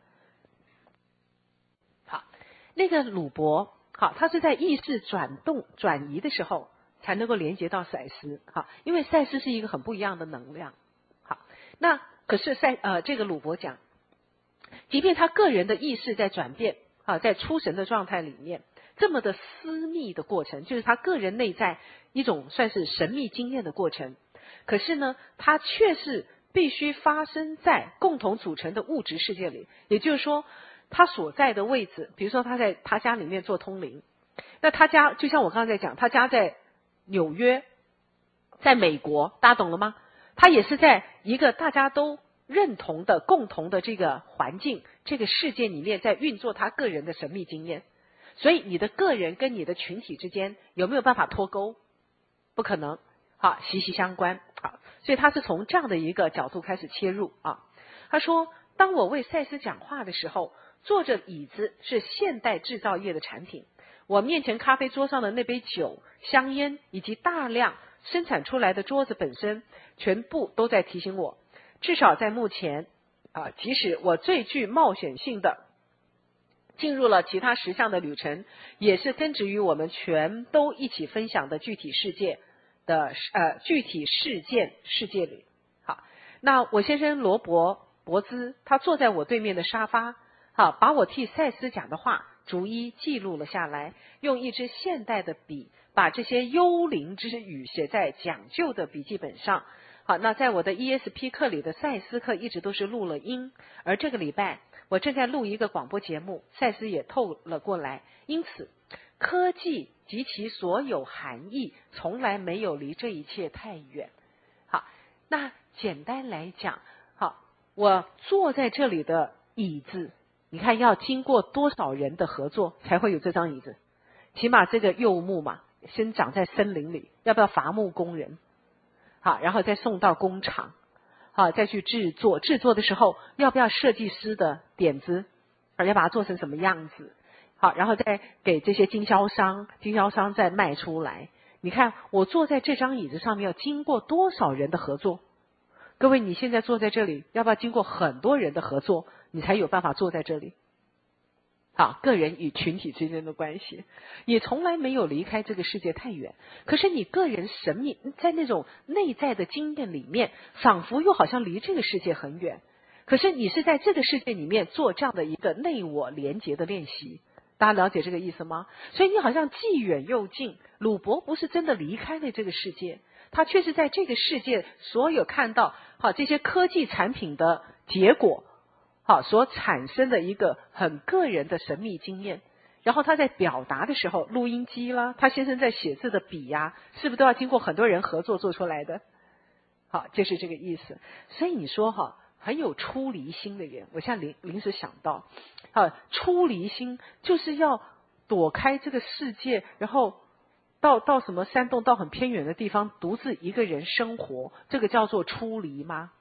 好，那个鲁伯，好，他是在意识转动转移的时候才能够连接到赛斯。好，因为赛斯是一个很不一样的能量。好，那可是赛呃这个鲁伯讲，即便他个人的意识在转变，啊，在出神的状态里面，这么的私密的过程，就是他个人内在一种算是神秘经验的过程。可是呢，它却是必须发生在共同组成的物质世界里。也就是说，他所在的位置，比如说他在他家里面做通灵，那他家就像我刚才讲，他家在纽约，在美国，大家懂了吗？他也是在一个大家都认同的共同的这个环境、这个世界里面，在运作他个人的神秘经验。所以你的个人跟你的群体之间有没有办法脱钩？不可能。好，息息相关。好，所以他是从这样的一个角度开始切入啊。他说，当我为赛斯讲话的时候，坐着椅子是现代制造业的产品，我面前咖啡桌上的那杯酒、香烟以及大量生产出来的桌子本身，全部都在提醒我，至少在目前啊，即使我最具冒险性的进入了其他实相的旅程，也是根植于我们全都一起分享的具体世界的呃具体事件世界里。好，那我先生罗伯伯兹，他坐在我对面的沙发，好，把我替赛斯讲的话逐一记录了下来，用一支现代的笔把这些幽灵之语写在讲究的笔记本上。好，那在我的 E S P 课里的赛斯课一直都是录了音，而这个礼拜我正在录一个广播节目，赛斯也透了过来。因此，科技及其所有含义从来没有离这一切太远。好，那简单来讲，好，我坐在这里的椅子，你看要经过多少人的合作才会有这张椅子？起码这个柚木嘛，生长在森林里，要不要伐木工人？好，然后再送到工厂，好，再去制作。制作的时候要不要设计师的点子？要把它做成什么样子？好，然后再给这些经销商，经销商再卖出来。你看我坐在这张椅子上面要经过多少人的合作？各位，你现在坐在这里，要不要经过很多人的合作，你才有办法坐在这里？好，个人与群体之间的关系，也从来没有离开这个世界太远。可是你个人神秘在那种内在的经验里面，仿佛又好像离这个世界很远。可是你是在这个世界里面做这样的一个内我连结的练习，大家了解这个意思吗？所以你好像既远又近。鲁伯不是真的离开了这个世界，他却是在这个世界所有看到好这些科技产品的结果，好所产生的一个很个人的神秘经验。然后他在表达的时候，录音机啦，他先生在写字的笔呀、啊，是不是都要经过很多人合作做出来的？好，就是这个意思。所以你说哈，很有出离心的人，我现在临临时想到，啊，出离心就是要躲开这个世界，然后到到什么山洞，到很偏远的地方，独自一个人生活，这个叫做出离吗？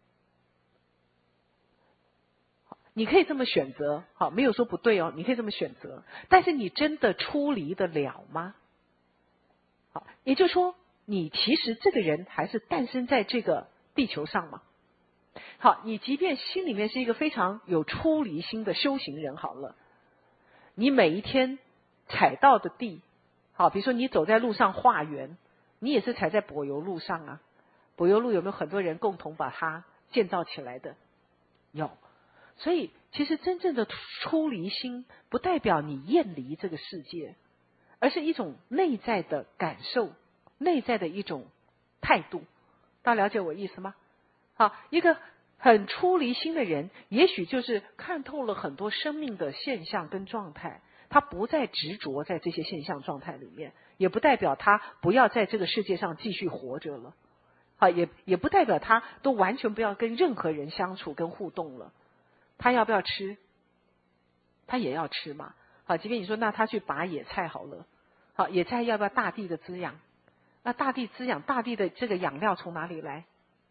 你可以这么选择，好，没有说不对哦，你可以这么选择，但是你真的出离得了吗？好，也就是说，你其实这个人还是诞生在这个地球上嘛。好，你即便心里面是一个非常有出离心的修行人好了，你每一天踩到的地，好，比如说你走在路上化缘，你也是踩在柏油路上啊。柏油路有没有很多人共同把它建造起来的？有。所以其实真正的出离心不代表你厌离这个世界，而是一种内在的感受，内在的一种态度。大家了解我意思吗？好，一个很出离心的人，也许就是看透了很多生命的现象跟状态， 他不再执着在这些现象状态里面，也不代表他不要在这个世界上继续活着了，啊，也也不代表他都完全不要跟任何人相处跟互动了。他要不要吃？他也要吃嘛。好，即便你说那他去拔野菜好了，好，野菜要不要大地的滋养？那大地滋养，大地的这个养料从哪里来？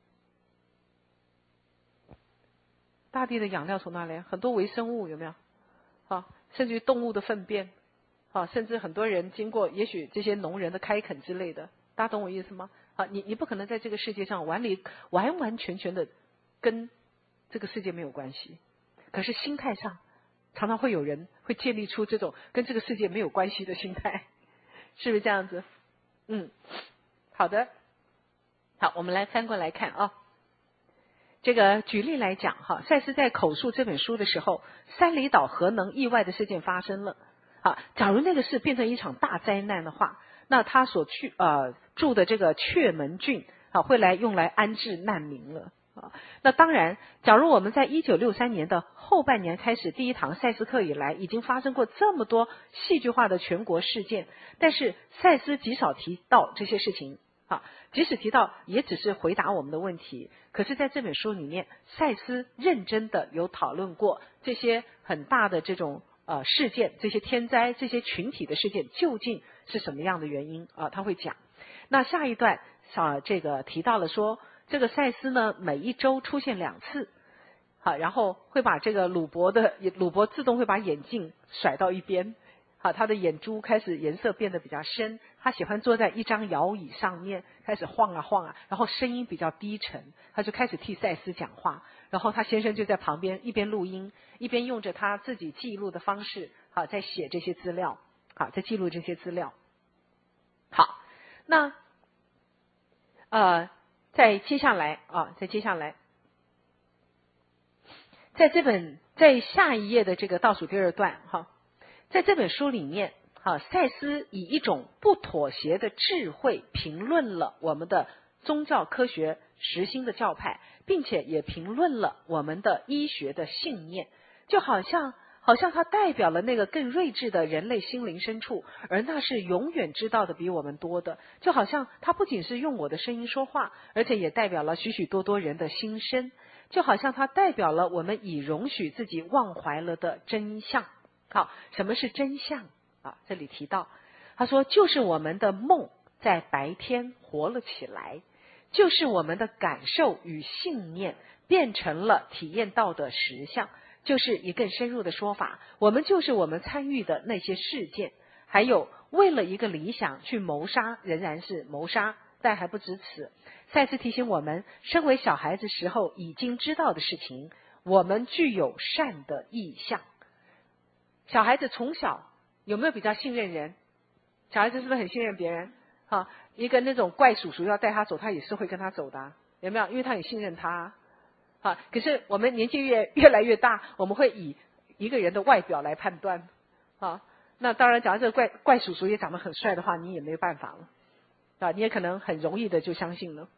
大地的养料从哪里来？很多微生物有没有？好，甚至于动物的粪便，好，甚至很多人经过，也许这些农人的开垦之类的，大家懂我意思吗？好，你你不可能在这个世界上完离完完全全的跟这个世界没有关系，可是心态上常常会有人会建立出这种跟这个世界没有关系的心态，是不是这样子？嗯，好的，好，我们来翻过来看啊。这个举例来讲哈，赛斯在口述这本书的时候，三里岛核能意外的事件发生了。啊，假如那个事变成一场大灾难的话，那他所去呃住的这个雀门郡啊，会来用来安置难民了。啊，那当然，假如我们在一九六三年的后半年开始第一堂赛斯课以来，已经发生过这么多戏剧化的全国事件，但是赛斯极少提到这些事情。啊，即使提到，也只是回答我们的问题。可是在这本书里面，赛斯认真的有讨论过这些很大的这种呃事件，这些天灾，这些群体的事件究竟是什么样的原因啊？他会讲。那下一段啊，这个提到了说，这个赛斯呢，每一周出现两次，好，然后会把这个鲁伯的鲁伯自动会把眼镜甩到一边。好，他的眼珠开始颜色变得比较深，他喜欢坐在一张摇椅上面，开始晃啊晃啊，然后声音比较低沉，他就开始替赛斯讲话，然后他先生就在旁边一边录音，一边用着他自己记录的方式，好，在写这些资料，好，在记录这些资料。好，那呃，在接下来啊，在接下来，在这本在下一页的这个倒数第二段哈。在这本书里面，啊，赛斯以一种不妥协的智慧评论了我们的宗教科学实心的教派，并且也评论了我们的医学的信念，就好像好像它代表了那个更睿智的人类心灵深处，而那是永远知道的比我们多的，就好像它不仅是用我的声音说话，而且也代表了许许多多人的心声，就好像它代表了我们已容许自己忘怀了的真相。好，什么是真相啊？这里提到，他说就是我们的梦在白天活了起来，就是我们的感受与信念变成了体验到的实相，就是以更深入的说法，我们就是我们参与的那些事件，还有为了一个理想去谋杀，仍然是谋杀，但还不止此。再次提醒我们，身为小孩子时候已经知道的事情，我们具有善的意向。小孩子从小有没有比较信任人？小孩子是不是很信任别人？啊，一个那种怪叔叔要带他走，他也是会跟他走的，有没有？因为他很信任他。啊，可是我们年纪越越来越大，我们会以一个人的外表来判断。啊，那当然，假如这个怪怪叔叔也长得很帅的话，你也没有办法了。啊，你也可能很容易的就相信了。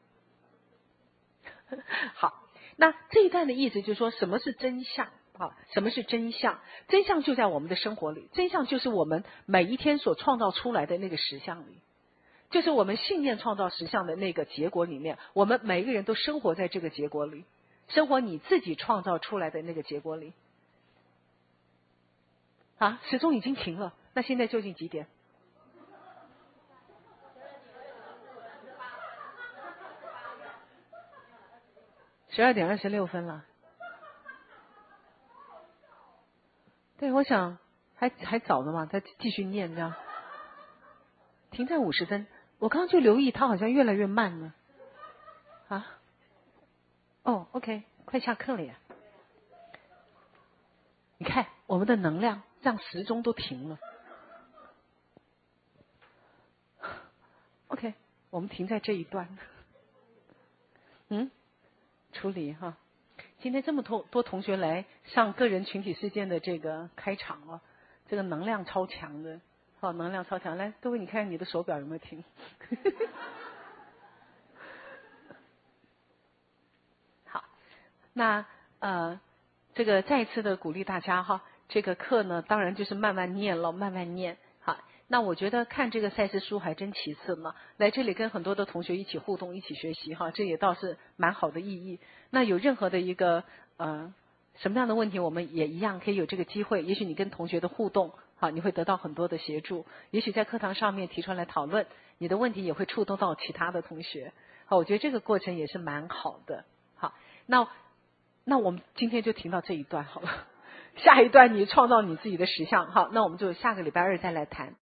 好，那这一段的意思就是说，什么是真相？啊，什么是真相？真相就在我们的生活里，真相就是我们每一天所创造出来的那个实相里，就是我们信念创造实相的那个结果里面，我们每一个人都生活在这个结果里，生活你自己创造出来的那个结果里。啊，时钟已经停了，那现在究竟几点？十二点二十六分了。对，我想还还早的嘛，再继续念这样。停在五十分，我刚刚就留意它好像越来越慢了。啊？哦 ，OK， 快下课了呀。你看我们的能量让时钟都停了。OK， 我们停在这一段。嗯，处理哈。今天这么多多同学来上个人群体事件的这个开场哦，这个能量超强的，好，能量超强。来，各位，你看你的手表有没有停？好，那呃，这个再一次的鼓励大家哈， 这个课呢，当然就是慢慢念了，慢慢念。好，那我觉得看这个赛事书还真其次呢。来这里跟很多的同学一起互动，一起学习哈，这也倒是蛮好的意义。那有任何的一个呃什么样的问题，我们也一样可以有这个机会。也许你跟同学的互动，好，你会得到很多的协助。也许在课堂上面提出来讨论，你的问题也会触动到其他的同学。好，我觉得这个过程也是蛮好的。好，那那我们今天就停到这一段好了。下一段你创造你自己的实相，好，那我们就下个礼拜二再来谈。